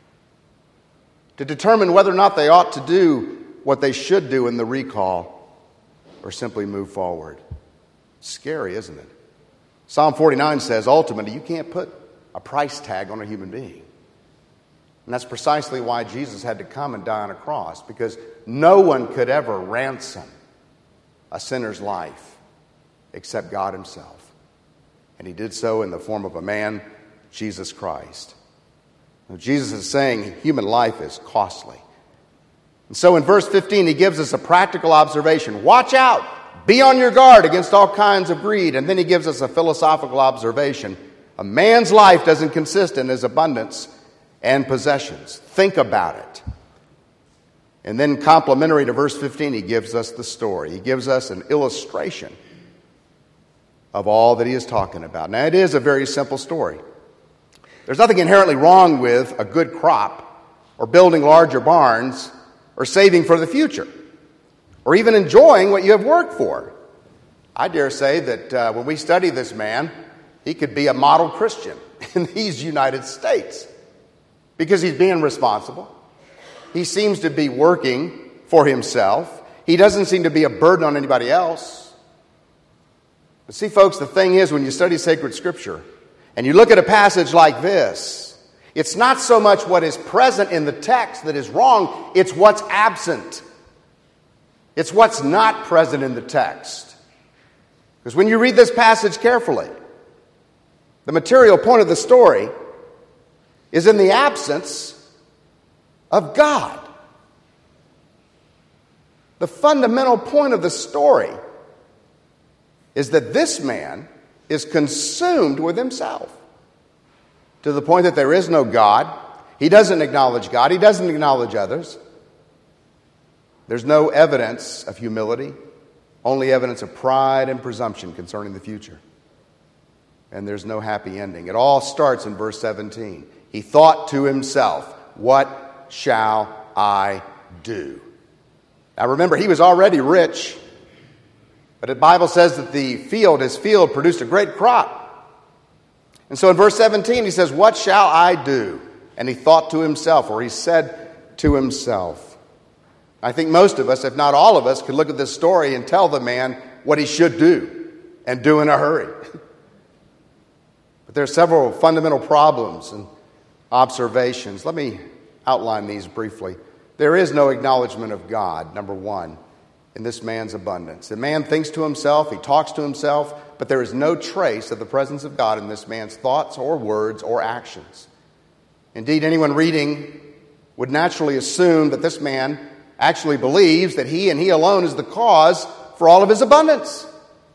to determine whether or not they ought to do what they should do in the recall or simply move forward. Scary, isn't it? Psalm 49 says, ultimately, you can't put a price tag on a human being. And that's precisely why Jesus had to come and die on a cross, because no one could ever ransom a sinner's life except God himself. And he did so in the form of a man, Jesus Christ. Now, Jesus is saying human life is costly. And so in verse 15, he gives us a practical observation. Watch out! Be on your guard against all kinds of greed. And then he gives us a philosophical observation. A man's life doesn't consist in his abundance and possessions. Think about it. And then complementary to verse 15, he gives us the story. He gives us an illustration of all that he is talking about. Now, it is a very simple story. There's nothing inherently wrong with a good crop, or building larger barns, or saving for the future, or even enjoying what you have worked for. I dare say that when we study this man, he could be a model Christian in these United States, because he's being responsible. He seems to be working for himself. He doesn't seem to be a burden on anybody else. But see, folks, the thing is, when you study sacred scripture and you look at a passage like this, it's not so much what is present in the text that is wrong, it's what's absent. It's what's not present in the text. Because when you read this passage carefully, the material point of the story is in the absence of God. The fundamental point of the story is that this man is consumed with himself to the point that there is no God. He doesn't acknowledge God. He doesn't acknowledge others. There's no evidence of humility, only evidence of pride and presumption concerning the future. And there's no happy ending. It all starts in verse 17. He thought to himself, what shall I do? Now remember, he was already rich. But the Bible says that his field produced a great crop. And so in verse 17 he says, what shall I do? And he thought to himself, or he said to himself. I think most of us, if not all of us, could look at this story and tell the man what he should do, and do in a hurry. But there are several fundamental problems and observations. Let me outline these briefly. There is no acknowledgement of God, number one, in this man's abundance. The man thinks to himself, he talks to himself, but there is no trace of the presence of God in this man's thoughts or words or actions. Indeed, anyone reading would naturally assume that this man actually believes that he and he alone is the cause for all of his abundance.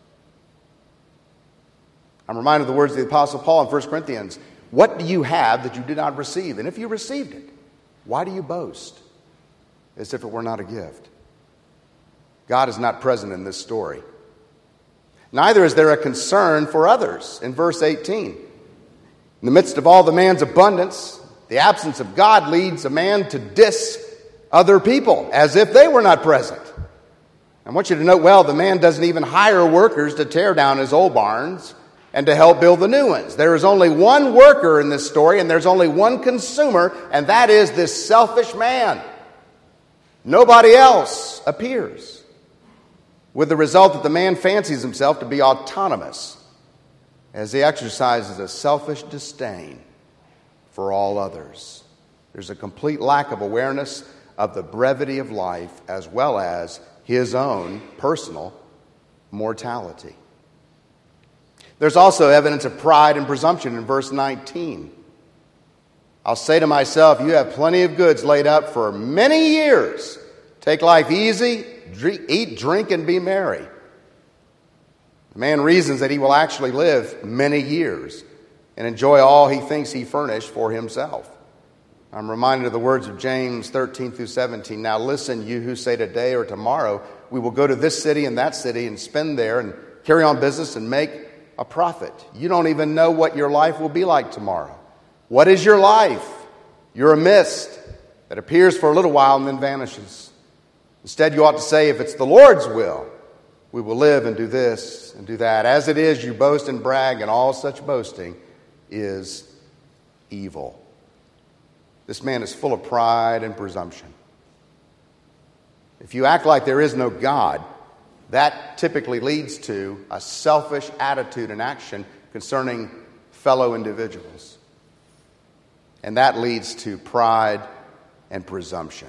I'm reminded of the words of the Apostle Paul in 1 Corinthians. What do you have that you did not receive? And if you received it, why do you boast as if it were not a gift? God is not present in this story. Neither is there a concern for others in verse 18. In the midst of all the man's abundance, the absence of God leads a man to diss other people as if they were not present. I want you to note well, the man doesn't even hire workers to tear down his old barns and to help build the new ones. There is only one worker in this story, and there's only one consumer, and that is this selfish man. Nobody else appears. With the result that the man fancies himself to be autonomous as he exercises a selfish disdain for all others. There's a complete lack of awareness of the brevity of life as well as his own personal mortality. There's also evidence of pride and presumption in verse 19. I'll say to myself, you have plenty of goods laid up for many years. Take life easy, eat, drink, and be merry. The man reasons that he will actually live many years and enjoy all he thinks he furnished for himself. I'm reminded of the words of James 13 through 17. Now listen, you who say today or tomorrow, we will go to this city and that city and spend there and carry on business and make a profit. You don't even know what your life will be like tomorrow. What is your life? You're a mist that appears for a little while and then vanishes. Instead, you ought to say, if it's the Lord's will, we will live and do this and do that. As it is, you boast and brag, and all such boasting is evil. This man is full of pride and presumption. If you act like there is no God, that typically leads to a selfish attitude and action concerning fellow individuals. And that leads to pride and presumption.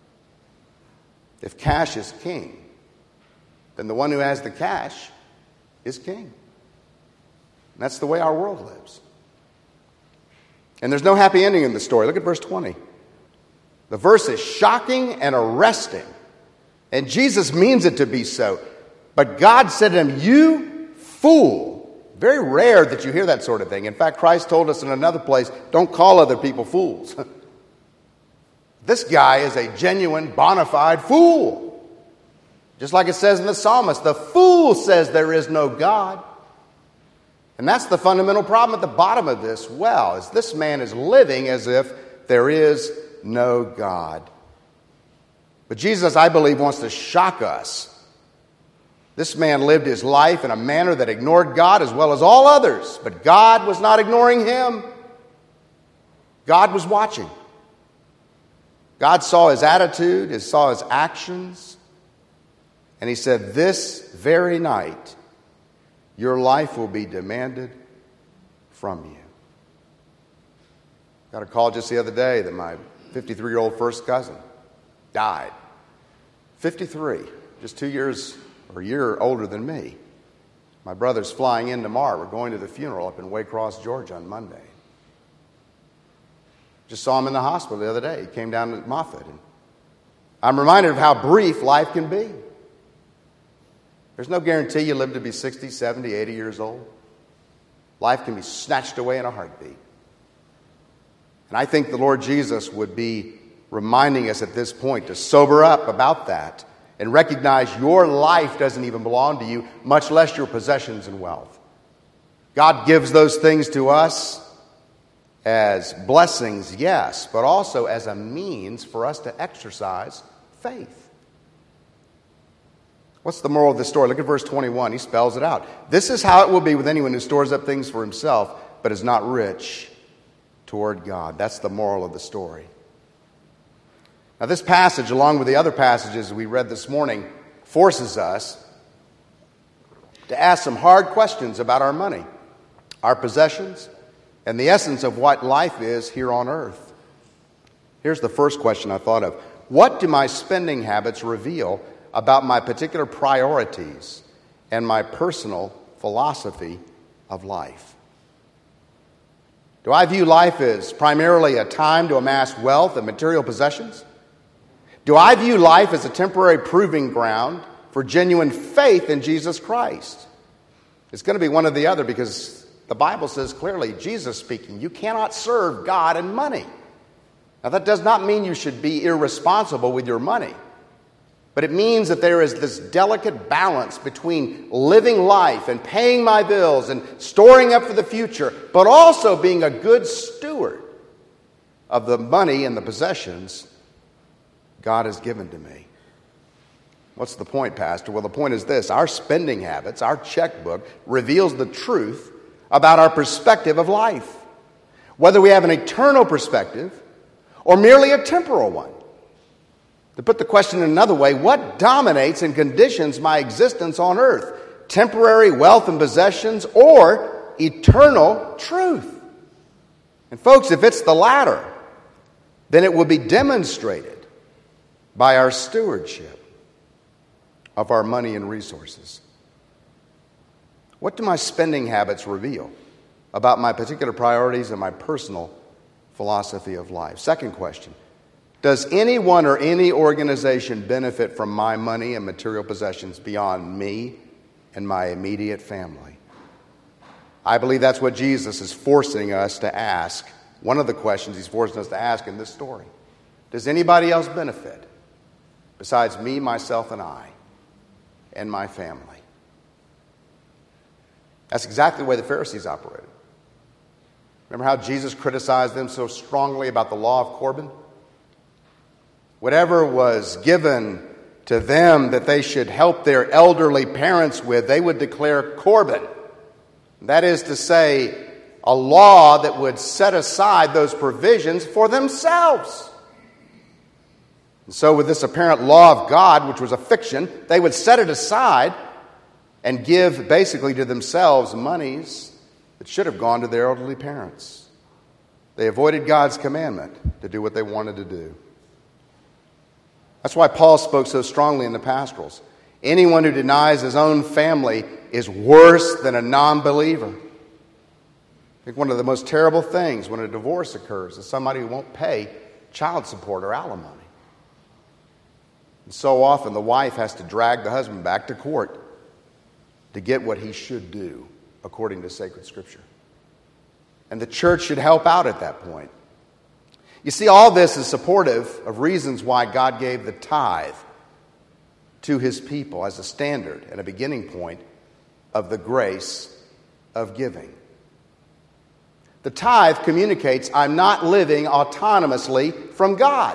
If cash is king, then the one who has the cash is king. And that's the way our world lives. And there's no happy ending in the story. Look at verse 20. The verse is shocking and arresting. And Jesus means it to be so. But God said to him, you fool. Very rare that you hear that sort of thing. In fact, Christ told us in another place, don't call other people fools. This guy is a genuine, bona fide fool. Just like it says in the psalmist, the fool says there is no God. And that's the fundamental problem at the bottom of this well, is this man is living as if there is no God. But Jesus, I believe, wants to shock us. This man lived his life in a manner that ignored God as well as all others. But God was not ignoring him. God was watching. God saw his attitude, saw his actions. And he said, this very night, your life will be demanded from you. Got a call just the other day that my 53-year-old first cousin died. 53, just 2 years or a year older than me. My brother's flying in tomorrow. We're going to the funeral up in Waycross, Georgia on Monday. Just saw him in the hospital the other day. He came down to Moffett. And I'm reminded of how brief life can be. There's no guarantee you live to be 60, 70, 80 years old. Life can be snatched away in a heartbeat. And I think the Lord Jesus would be reminding us at this point to sober up about that and recognize your life doesn't even belong to you, much less your possessions and wealth. God gives those things to us as blessings, yes, but also as a means for us to exercise faith. What's the moral of this story? Look at verse 21. He spells it out. This is how it will be with anyone who stores up things for himself, but is not rich toward God. That's the moral of the story. Now, this passage, along with the other passages we read this morning, forces us to ask some hard questions about our money, our possessions, and the essence of what life is here on earth. Here's the first question I thought of. What do my spending habits reveal about my particular priorities and my personal philosophy of life? Do I view life as primarily a time to amass wealth and material possessions? Do I view life as a temporary proving ground for genuine faith in Jesus Christ? It's going to be one or the other, because the Bible says clearly, Jesus speaking, you cannot serve God and money. Now, that does not mean you should be irresponsible with your money. But it means that there is this delicate balance between living life and paying my bills and storing up for the future, but also being a good steward of the money and the possessions God has given to me. What's the point, Pastor? Well, the point is this. Our spending habits, our checkbook, reveals the truth about our perspective of life, whether we have an eternal perspective or merely a temporal one. To put the question in another way, what dominates and conditions my existence on earth? Temporary wealth and possessions or eternal truth? And folks, if it's the latter, then it will be demonstrated by our stewardship of our money and resources. What do my spending habits reveal about my particular priorities and my personal philosophy of life? Second question. Does anyone or any organization benefit from my money and material possessions beyond me and my immediate family? I believe that's what Jesus is forcing us to ask one of the questions he's forcing us to ask in this story. Does anybody else benefit besides me, myself, and I, and my family? That's exactly the way the Pharisees operated. Remember how Jesus criticized them so strongly about the law of Corban? Whatever was given to them that they should help their elderly parents with, they would declare Corban. That is to say, a law that would set aside those provisions for themselves. And so with this apparent law of God, which was a fiction, they would set it aside and give basically to themselves monies that should have gone to their elderly parents. They avoided God's commandment to do what they wanted to do. That's why Paul spoke so strongly in the pastorals. Anyone who denies his own family is worse than a non-believer. I think one of the most terrible things when a divorce occurs is somebody who won't pay child support or alimony. And so often the wife has to drag the husband back to court to get what he should do according to sacred Scripture. And the church should help out at that point. You see, all this is supportive of reasons why God gave the tithe to his people as a standard and a beginning point of the grace of giving. The tithe communicates, I'm not living autonomously from God.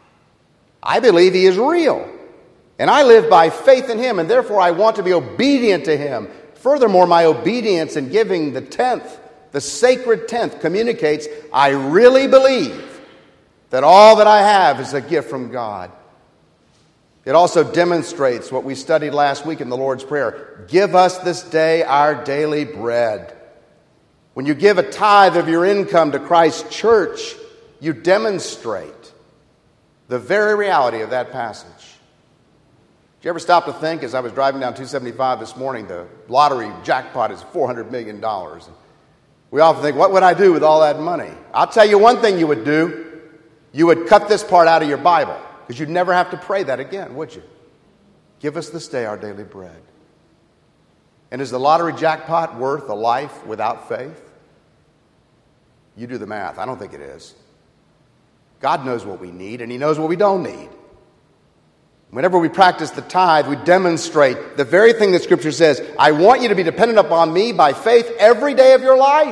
I believe he is real, and I live by faith in him, and therefore I want to be obedient to him. Furthermore, my obedience in giving the tenth, the sacred tenth, communicates I really believe that all that I have is a gift from God. It also demonstrates what we studied last week in the Lord's Prayer. Give us this day our daily bread. When you give a tithe of your income to Christ's church, you demonstrate the very reality of that passage. Did you ever stop to think, as I was driving down 275 this morning, the lottery jackpot is $400 million. We often think, what would I do with all that money? I'll tell you one thing you would do. You would cut this part out of your Bible, because you'd never have to pray that again, would you? Give us this day our daily bread. And is the lottery jackpot worth a life without faith? You do the math. I don't think it is. God knows what we need, and he knows what we don't need. Whenever we practice the tithe, we demonstrate the very thing that Scripture says, I want you to be dependent upon me by faith every day of your life.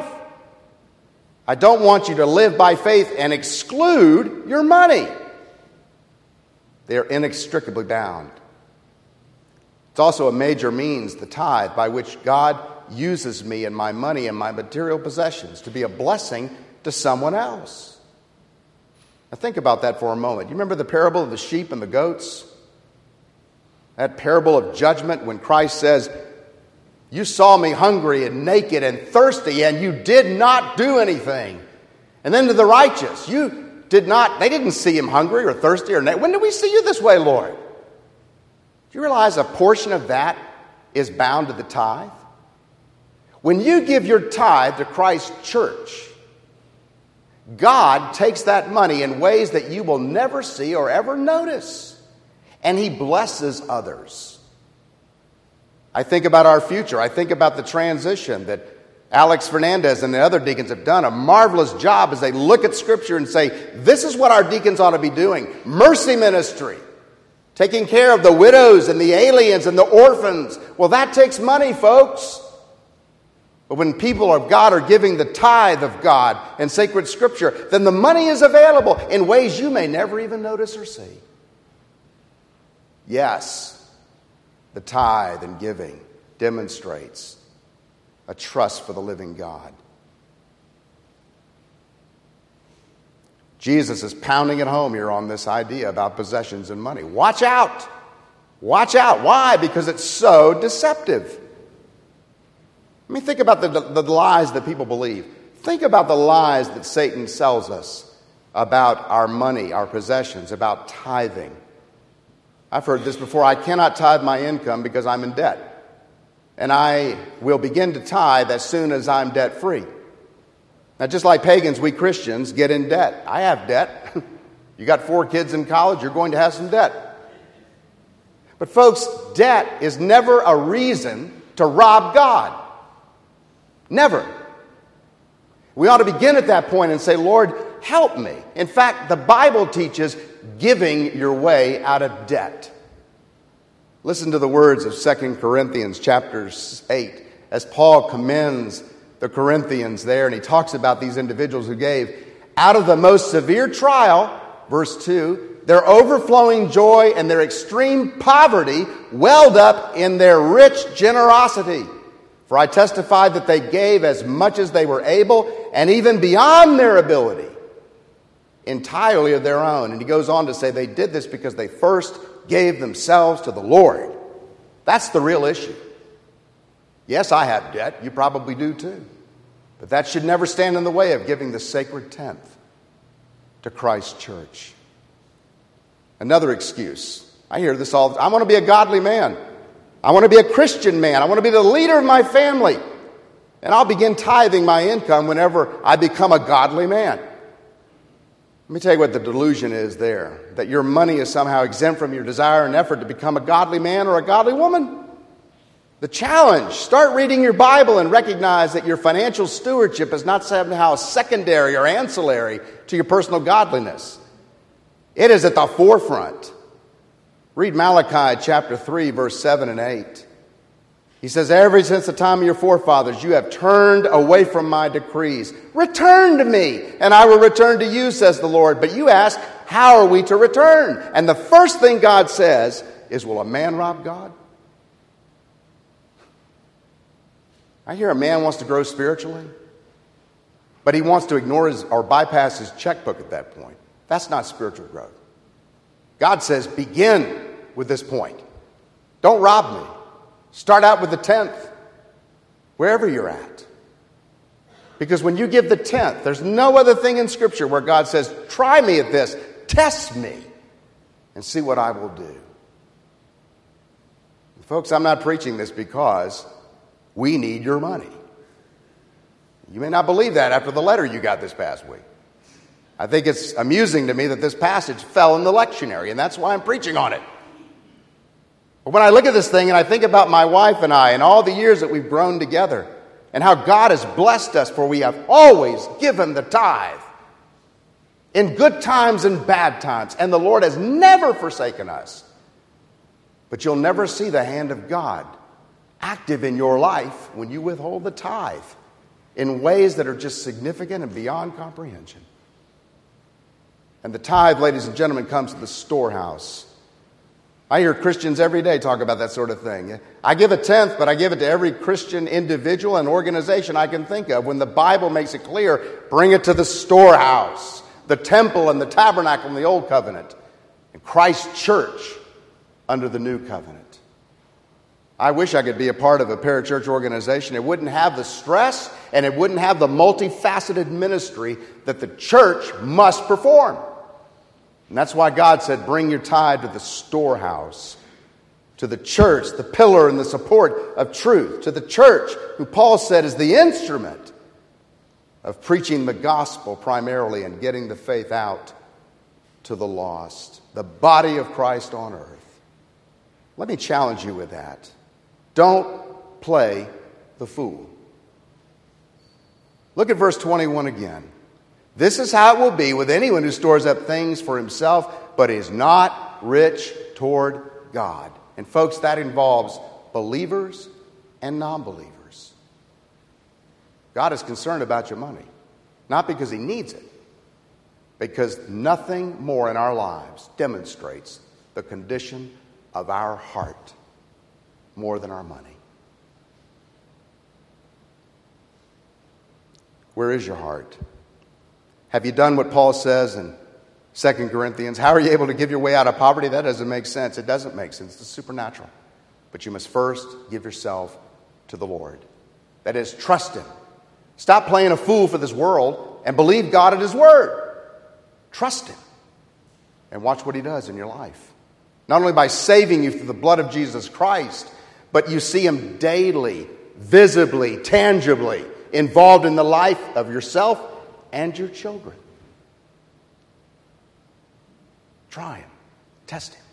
I don't want you to live by faith and exclude your money. They are inextricably bound. It's also a major means, the tithe, by which God uses me and my money and my material possessions to be a blessing to someone else. Now think about that for a moment. You remember the parable of the sheep and the goats? That parable of judgment when Christ says, you saw me hungry and naked and thirsty, and you did not do anything. And then to the righteous, they didn't see him hungry or thirsty or naked. When did we see you this way, Lord? Do you realize a portion of that is bound to the tithe? When you give your tithe to Christ's church, God takes that money in ways that you will never see or ever notice. And he blesses others. I think about our future. I think about the transition that Alex Fernandez and the other deacons have done a marvelous job as they look at Scripture and say, this is what our deacons ought to be doing. Mercy ministry. Taking care of the widows and the aliens and the orphans. Well, that takes money, folks. But when people of God are giving the tithe of God and sacred Scripture, then the money is available in ways you may never even notice or see. Yes, the tithe and giving demonstrates a trust for the living God. Jesus is pounding it home here on this idea about possessions and money. Watch out! Watch out. Why? Because it's so deceptive. I mean, think about the lies that people believe. Think about the lies that Satan sells us about our money, our possessions, about tithing. I've heard this before. I cannot tithe my income because I'm in debt. And I will begin to tithe as soon as I'm debt-free. Now, just like pagans, we Christians get in debt. I have debt. You got 4 kids in college, you're going to have some debt. But folks, debt is never a reason to rob God. Never. We ought to begin at that point and say, Lord, help me. In fact, the Bible teaches giving your way out of debt. Listen to the words of 2 Corinthians chapter 8 as Paul commends the Corinthians there, and he talks about these individuals who gave out of the most severe trial, verse 2, their overflowing joy and their extreme poverty welled up in their rich generosity. For I testify that they gave as much as they were able, and even beyond their ability, entirely of their own. And he goes on to say they did this because they first gave themselves to the Lord. That's the real issue. Yes, I have debt. You probably do too. But that should never stand in the way of giving the sacred tenth to Christ's church. Another excuse. I hear this all the time. I want to be a godly man. I want to be a Christian man. I want to be the leader of my family. And I'll begin tithing my income whenever I become a godly man. Let me tell you what the delusion is there. That your money is somehow exempt from your desire and effort to become a godly man or a godly woman. The challenge, start reading your Bible and recognize that your financial stewardship is not somehow secondary or ancillary to your personal godliness. It is at the forefront. Read Malachi chapter 3, verse 7 and 8. He says, ever since the time of your forefathers, you have turned away from my decrees. Return to me, and I will return to you, says the Lord. But you ask, how are we to return? And the first thing God says is, will a man rob God? I hear a man wants to grow spiritually, but he wants to ignore his or bypass his checkbook at that point. That's not spiritual growth. God says, begin with this point. Don't rob me. Start out with the 10th, wherever you're at. Because when you give the 10th, there's no other thing in Scripture where God says, try me at this, test me, and see what I will do. Folks, I'm not preaching this because we need your money. You may not believe that after the letter you got this past week. I think it's amusing to me that this passage fell in the lectionary, and that's why I'm preaching on it. But when I look at this thing and I think about my wife and I and all the years that we've grown together and how God has blessed us, for we have always given the tithe in good times and bad times, and the Lord has never forsaken us. But you'll never see the hand of God active in your life when you withhold the tithe in ways that are just significant and beyond comprehension. And the tithe, ladies and gentlemen, comes to the storehouse. I hear Christians every day talk about that sort of thing. I give a 10th, but I give it to every Christian individual and organization I can think of. When the Bible makes it clear, bring it to the storehouse, the temple and the tabernacle in the Old Covenant, and Christ's church under the New Covenant. I wish I could be a part of a parachurch organization. It wouldn't have the stress and it wouldn't have the multifaceted ministry that the church must perform. And that's why God said, bring your tithe to the storehouse, to the church, the pillar and the support of truth, to the church, who Paul said is the instrument of preaching the gospel primarily and getting the faith out to the lost, the body of Christ on earth. Let me challenge you with that. Don't play the fool. Look at verse 21 again. This is how it will be with anyone who stores up things for himself, but is not rich toward God. And folks, that involves believers and non-believers. God is concerned about your money, not because he needs it, because nothing more in our lives demonstrates the condition of our heart more than our money. Where is your heart? Have you done what Paul says in 2 Corinthians? How are you able to give your way out of poverty? That doesn't make sense. It doesn't make sense. It's supernatural. But you must first give yourself to the Lord. That is, trust him. Stop playing a fool for this world and believe God at his word. Trust him. And watch what he does in your life. Not only by saving you through the blood of Jesus Christ, but you see him daily, visibly, tangibly involved in the life of yourself and your children. Try him. Test him.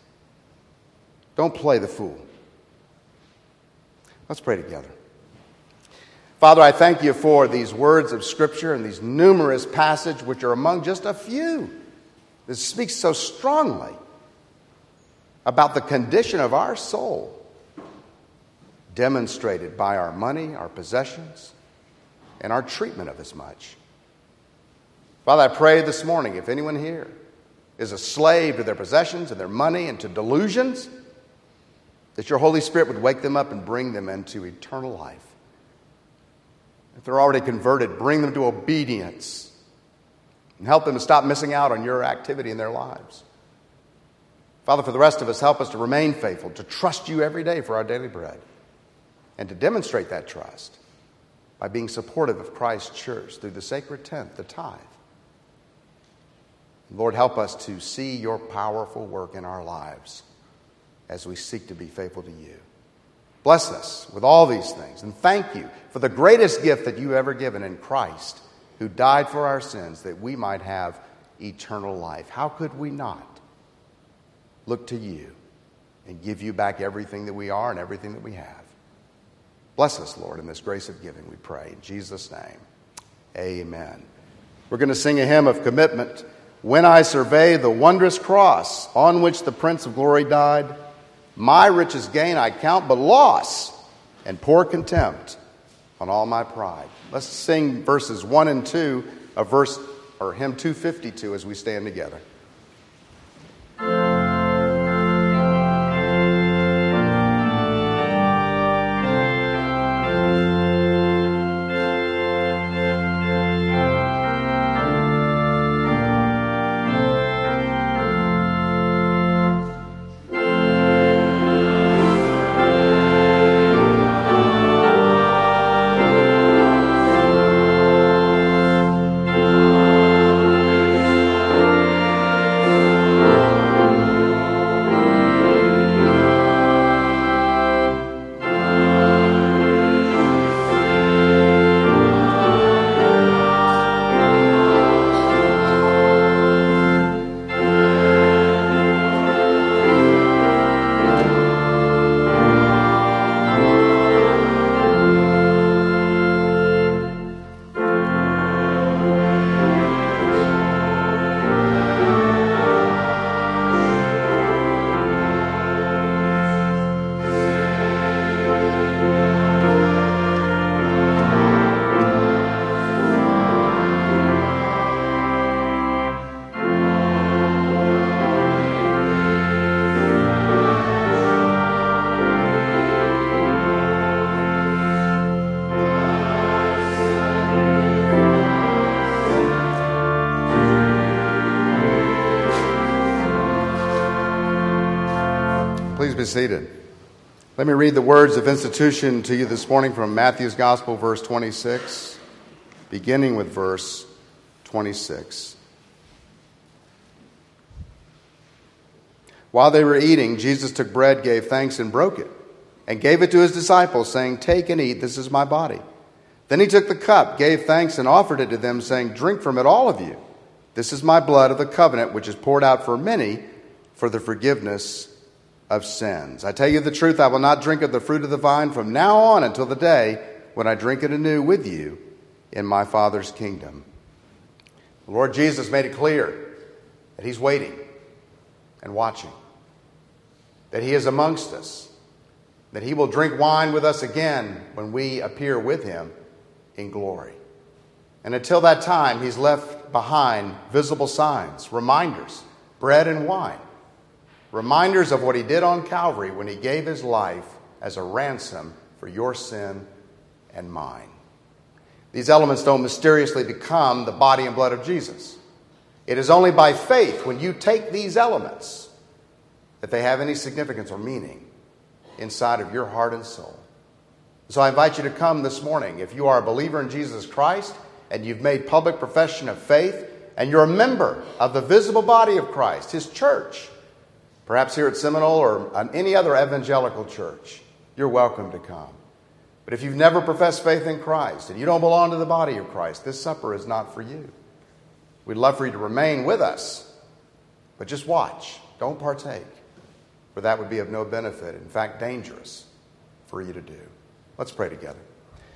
Don't play the fool. Let's pray together. Father, I thank you for these words of Scripture and these numerous passages, which are among just a few that speak so strongly about the condition of our soul, demonstrated by our money, our possessions, and our treatment of as much. Father, I pray this morning, if anyone here is a slave to their possessions and their money and to delusions, that your Holy Spirit would wake them up and bring them into eternal life. If they're already converted, bring them to obedience and help them to stop missing out on your activity in their lives. Father, for the rest of us, help us to remain faithful, to trust you every day for our daily bread, and to demonstrate that trust by being supportive of Christ's church through the sacred tenth, the tithe. Lord, help us to see your powerful work in our lives as we seek to be faithful to you. Bless us with all these things, and thank you for the greatest gift that you've ever given in Christ, who died for our sins that we might have eternal life. How could we not look to you and give you back everything that we are and everything that we have? Bless us, Lord, in this grace of giving, we pray. In Jesus' name, amen. We're going to sing a hymn of commitment. When I survey the wondrous cross on which the Prince of Glory died, my richest gain I count but loss, and pour contempt on all my pride. Let's sing verses 1 and 2 of hymn 252 as we stand together. Please be seated. Let me read the words of institution to you this morning from Matthew's Gospel, verse 26, beginning with verse 26. While they were eating, Jesus took bread, gave thanks, and broke it, and gave it to his disciples, saying, "Take and eat, this is my body." Then he took the cup, gave thanks, and offered it to them, saying, "Drink from it, all of you. This is my blood of the covenant, which is poured out for many for the forgiveness of sins. I tell you the truth, I will not drink of the fruit of the vine from now on until the day when I drink it anew with you in my Father's kingdom." The Lord Jesus made it clear that he's waiting and watching, that he is amongst us, that he will drink wine with us again when we appear with him in glory. And until that time, he's left behind visible signs, reminders, bread and wine, reminders of what he did on Calvary when he gave his life as a ransom for your sin and mine. These elements don't mysteriously become the body and blood of Jesus. It is only by faith, when you take these elements, that they have any significance or meaning inside of your heart and soul. So I invite you to come this morning. If you are a believer in Jesus Christ and you've made public profession of faith and you're a member of the visible body of Christ, his church, perhaps here at Seminole or any other evangelical church, you're welcome to come. But if you've never professed faith in Christ and you don't belong to the body of Christ, this supper is not for you. We'd love for you to remain with us, but just watch. Don't partake, for that would be of no benefit, in fact, dangerous for you to do. Let's pray together.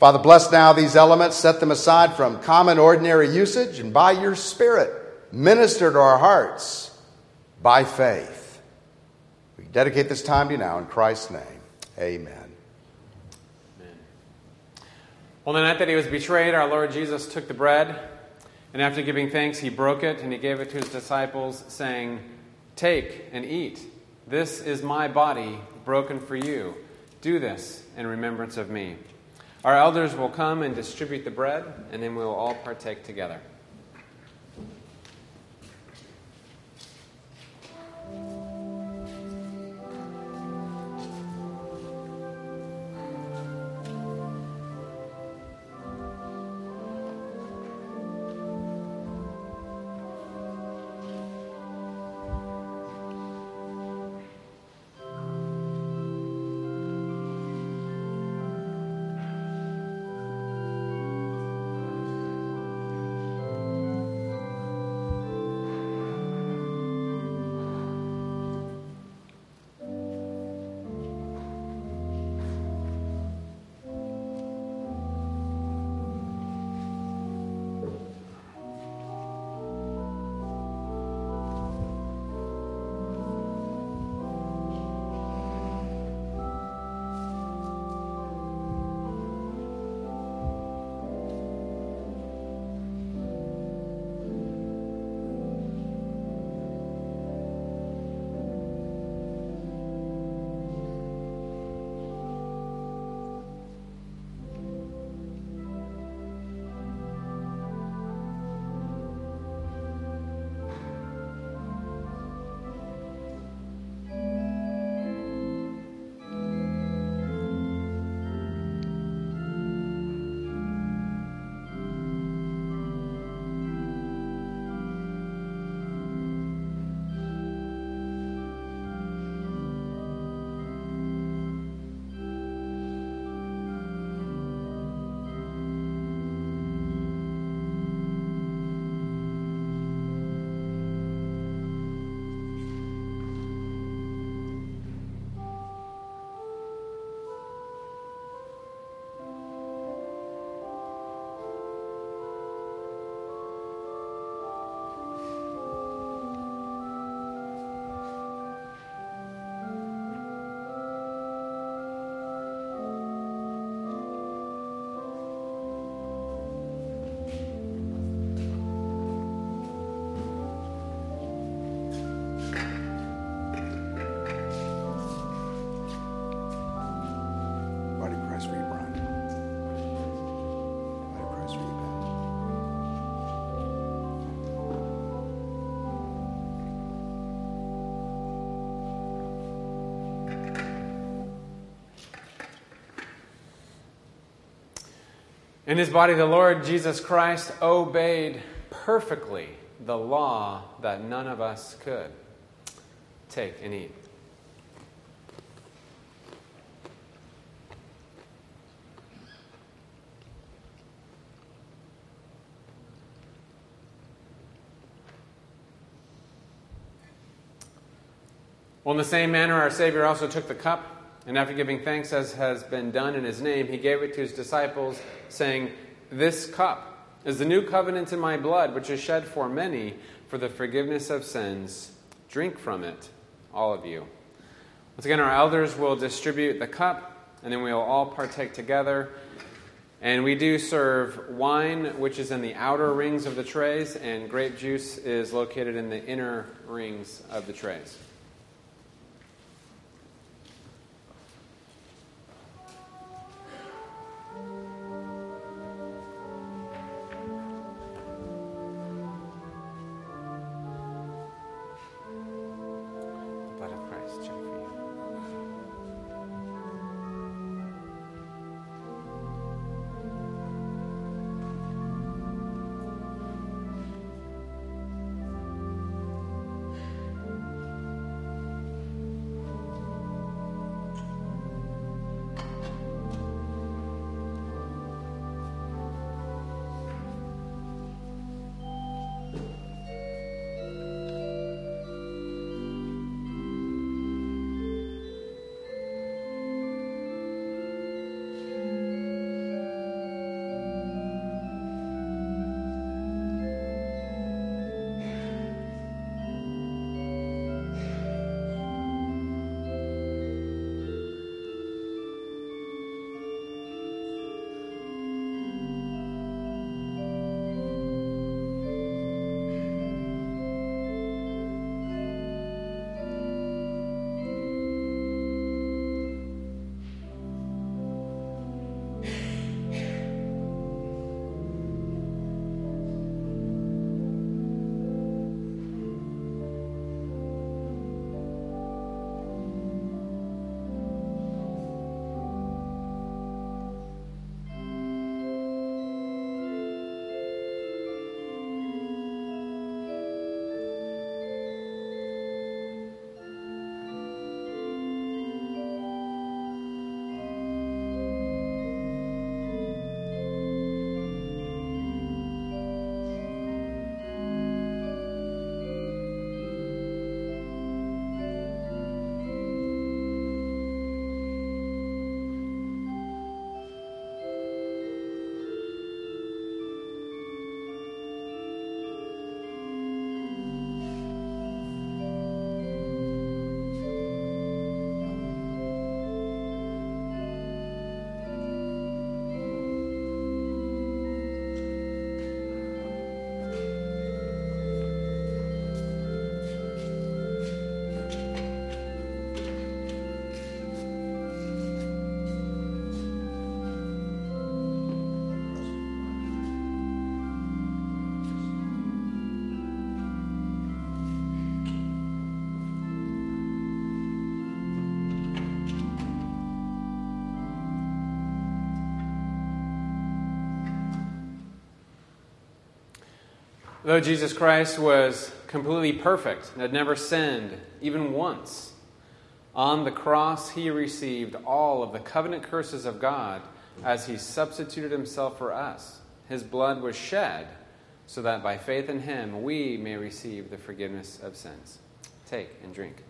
Father, bless now these elements, set them aside from common, ordinary usage, and by your Spirit, minister to our hearts by faith. We dedicate this time to you now in Christ's name. Amen. Amen. On the night that he was betrayed, our Lord Jesus took the bread, and after giving thanks, he broke it, and he gave it to his disciples, saying, "Take and eat. This is my body broken for you. Do this in remembrance of me." Our elders will come and distribute the bread, and then we will all partake together. In his body, the Lord Jesus Christ obeyed perfectly the law that none of us could. Take and eat. Well, in the same manner, our Savior also took the cup, and after giving thanks as has been done in his name, he gave it to his disciples, saying, "This cup is the new covenant in my blood, which is shed for many for the forgiveness of sins. Drink from it, all of you." Once again, our elders will distribute the cup, and then we will all partake together. And we do serve wine, which is in the outer rings of the trays, and grape juice is located in the inner rings of the trays. Though Jesus Christ was completely perfect and had never sinned even once, on the cross he received all of the covenant curses of God as he substituted himself for us. His blood was shed so that by faith in him we may receive the forgiveness of sins. Take and drink.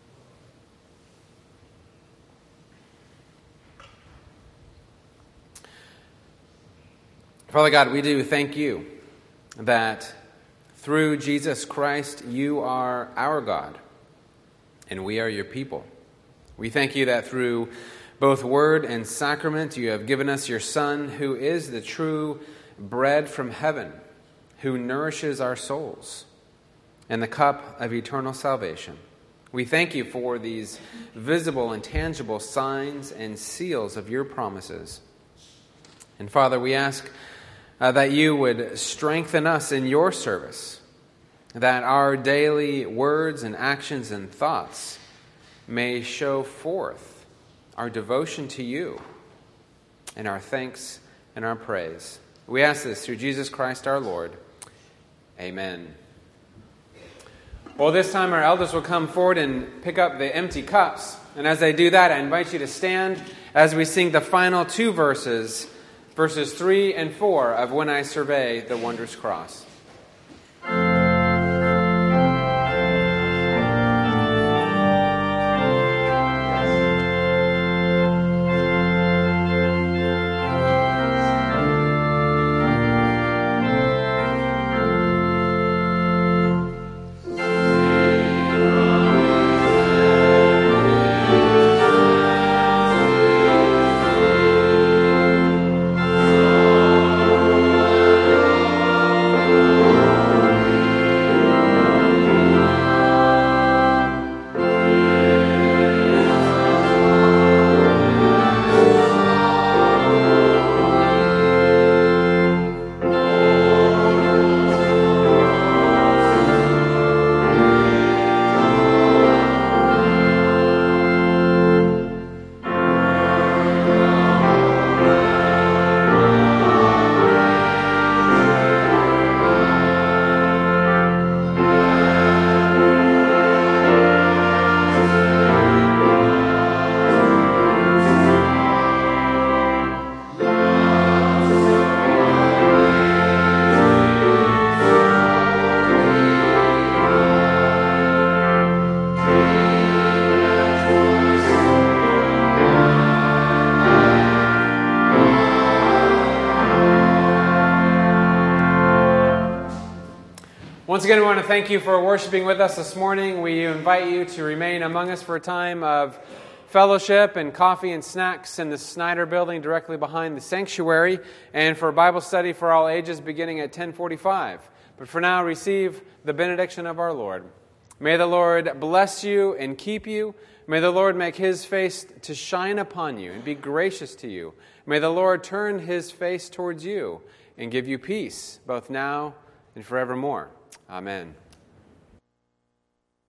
Father God, we do thank you that through Jesus Christ you are our God and we are your people. We thank you that through both word and sacrament you have given us your Son, who is the true bread from heaven, who nourishes our souls, and the cup of eternal salvation. We thank you for these visible and tangible signs and seals of your promises. And Father, we ask that you would strengthen us in your service, that our daily words and actions and thoughts may show forth our devotion to you and our thanks and our praise. We ask this through Jesus Christ our Lord. Amen. Well, this time our elders will come forward and pick up the empty cups. And as they do that, I invite you to stand as we sing the final two verses 3 and 4 of When I Survey the Wondrous Cross. Once again, we want to thank you for worshiping with us this morning. We invite you to remain among us for a time of fellowship and coffee and snacks in the Snyder Building directly behind the sanctuary, and for Bible study for all ages beginning at 10:45. But for now, receive the benediction of our Lord. May the Lord bless you and keep you. May the Lord make his face to shine upon you and be gracious to you. May the Lord turn his face towards you and give you peace, both now and forevermore. Amen.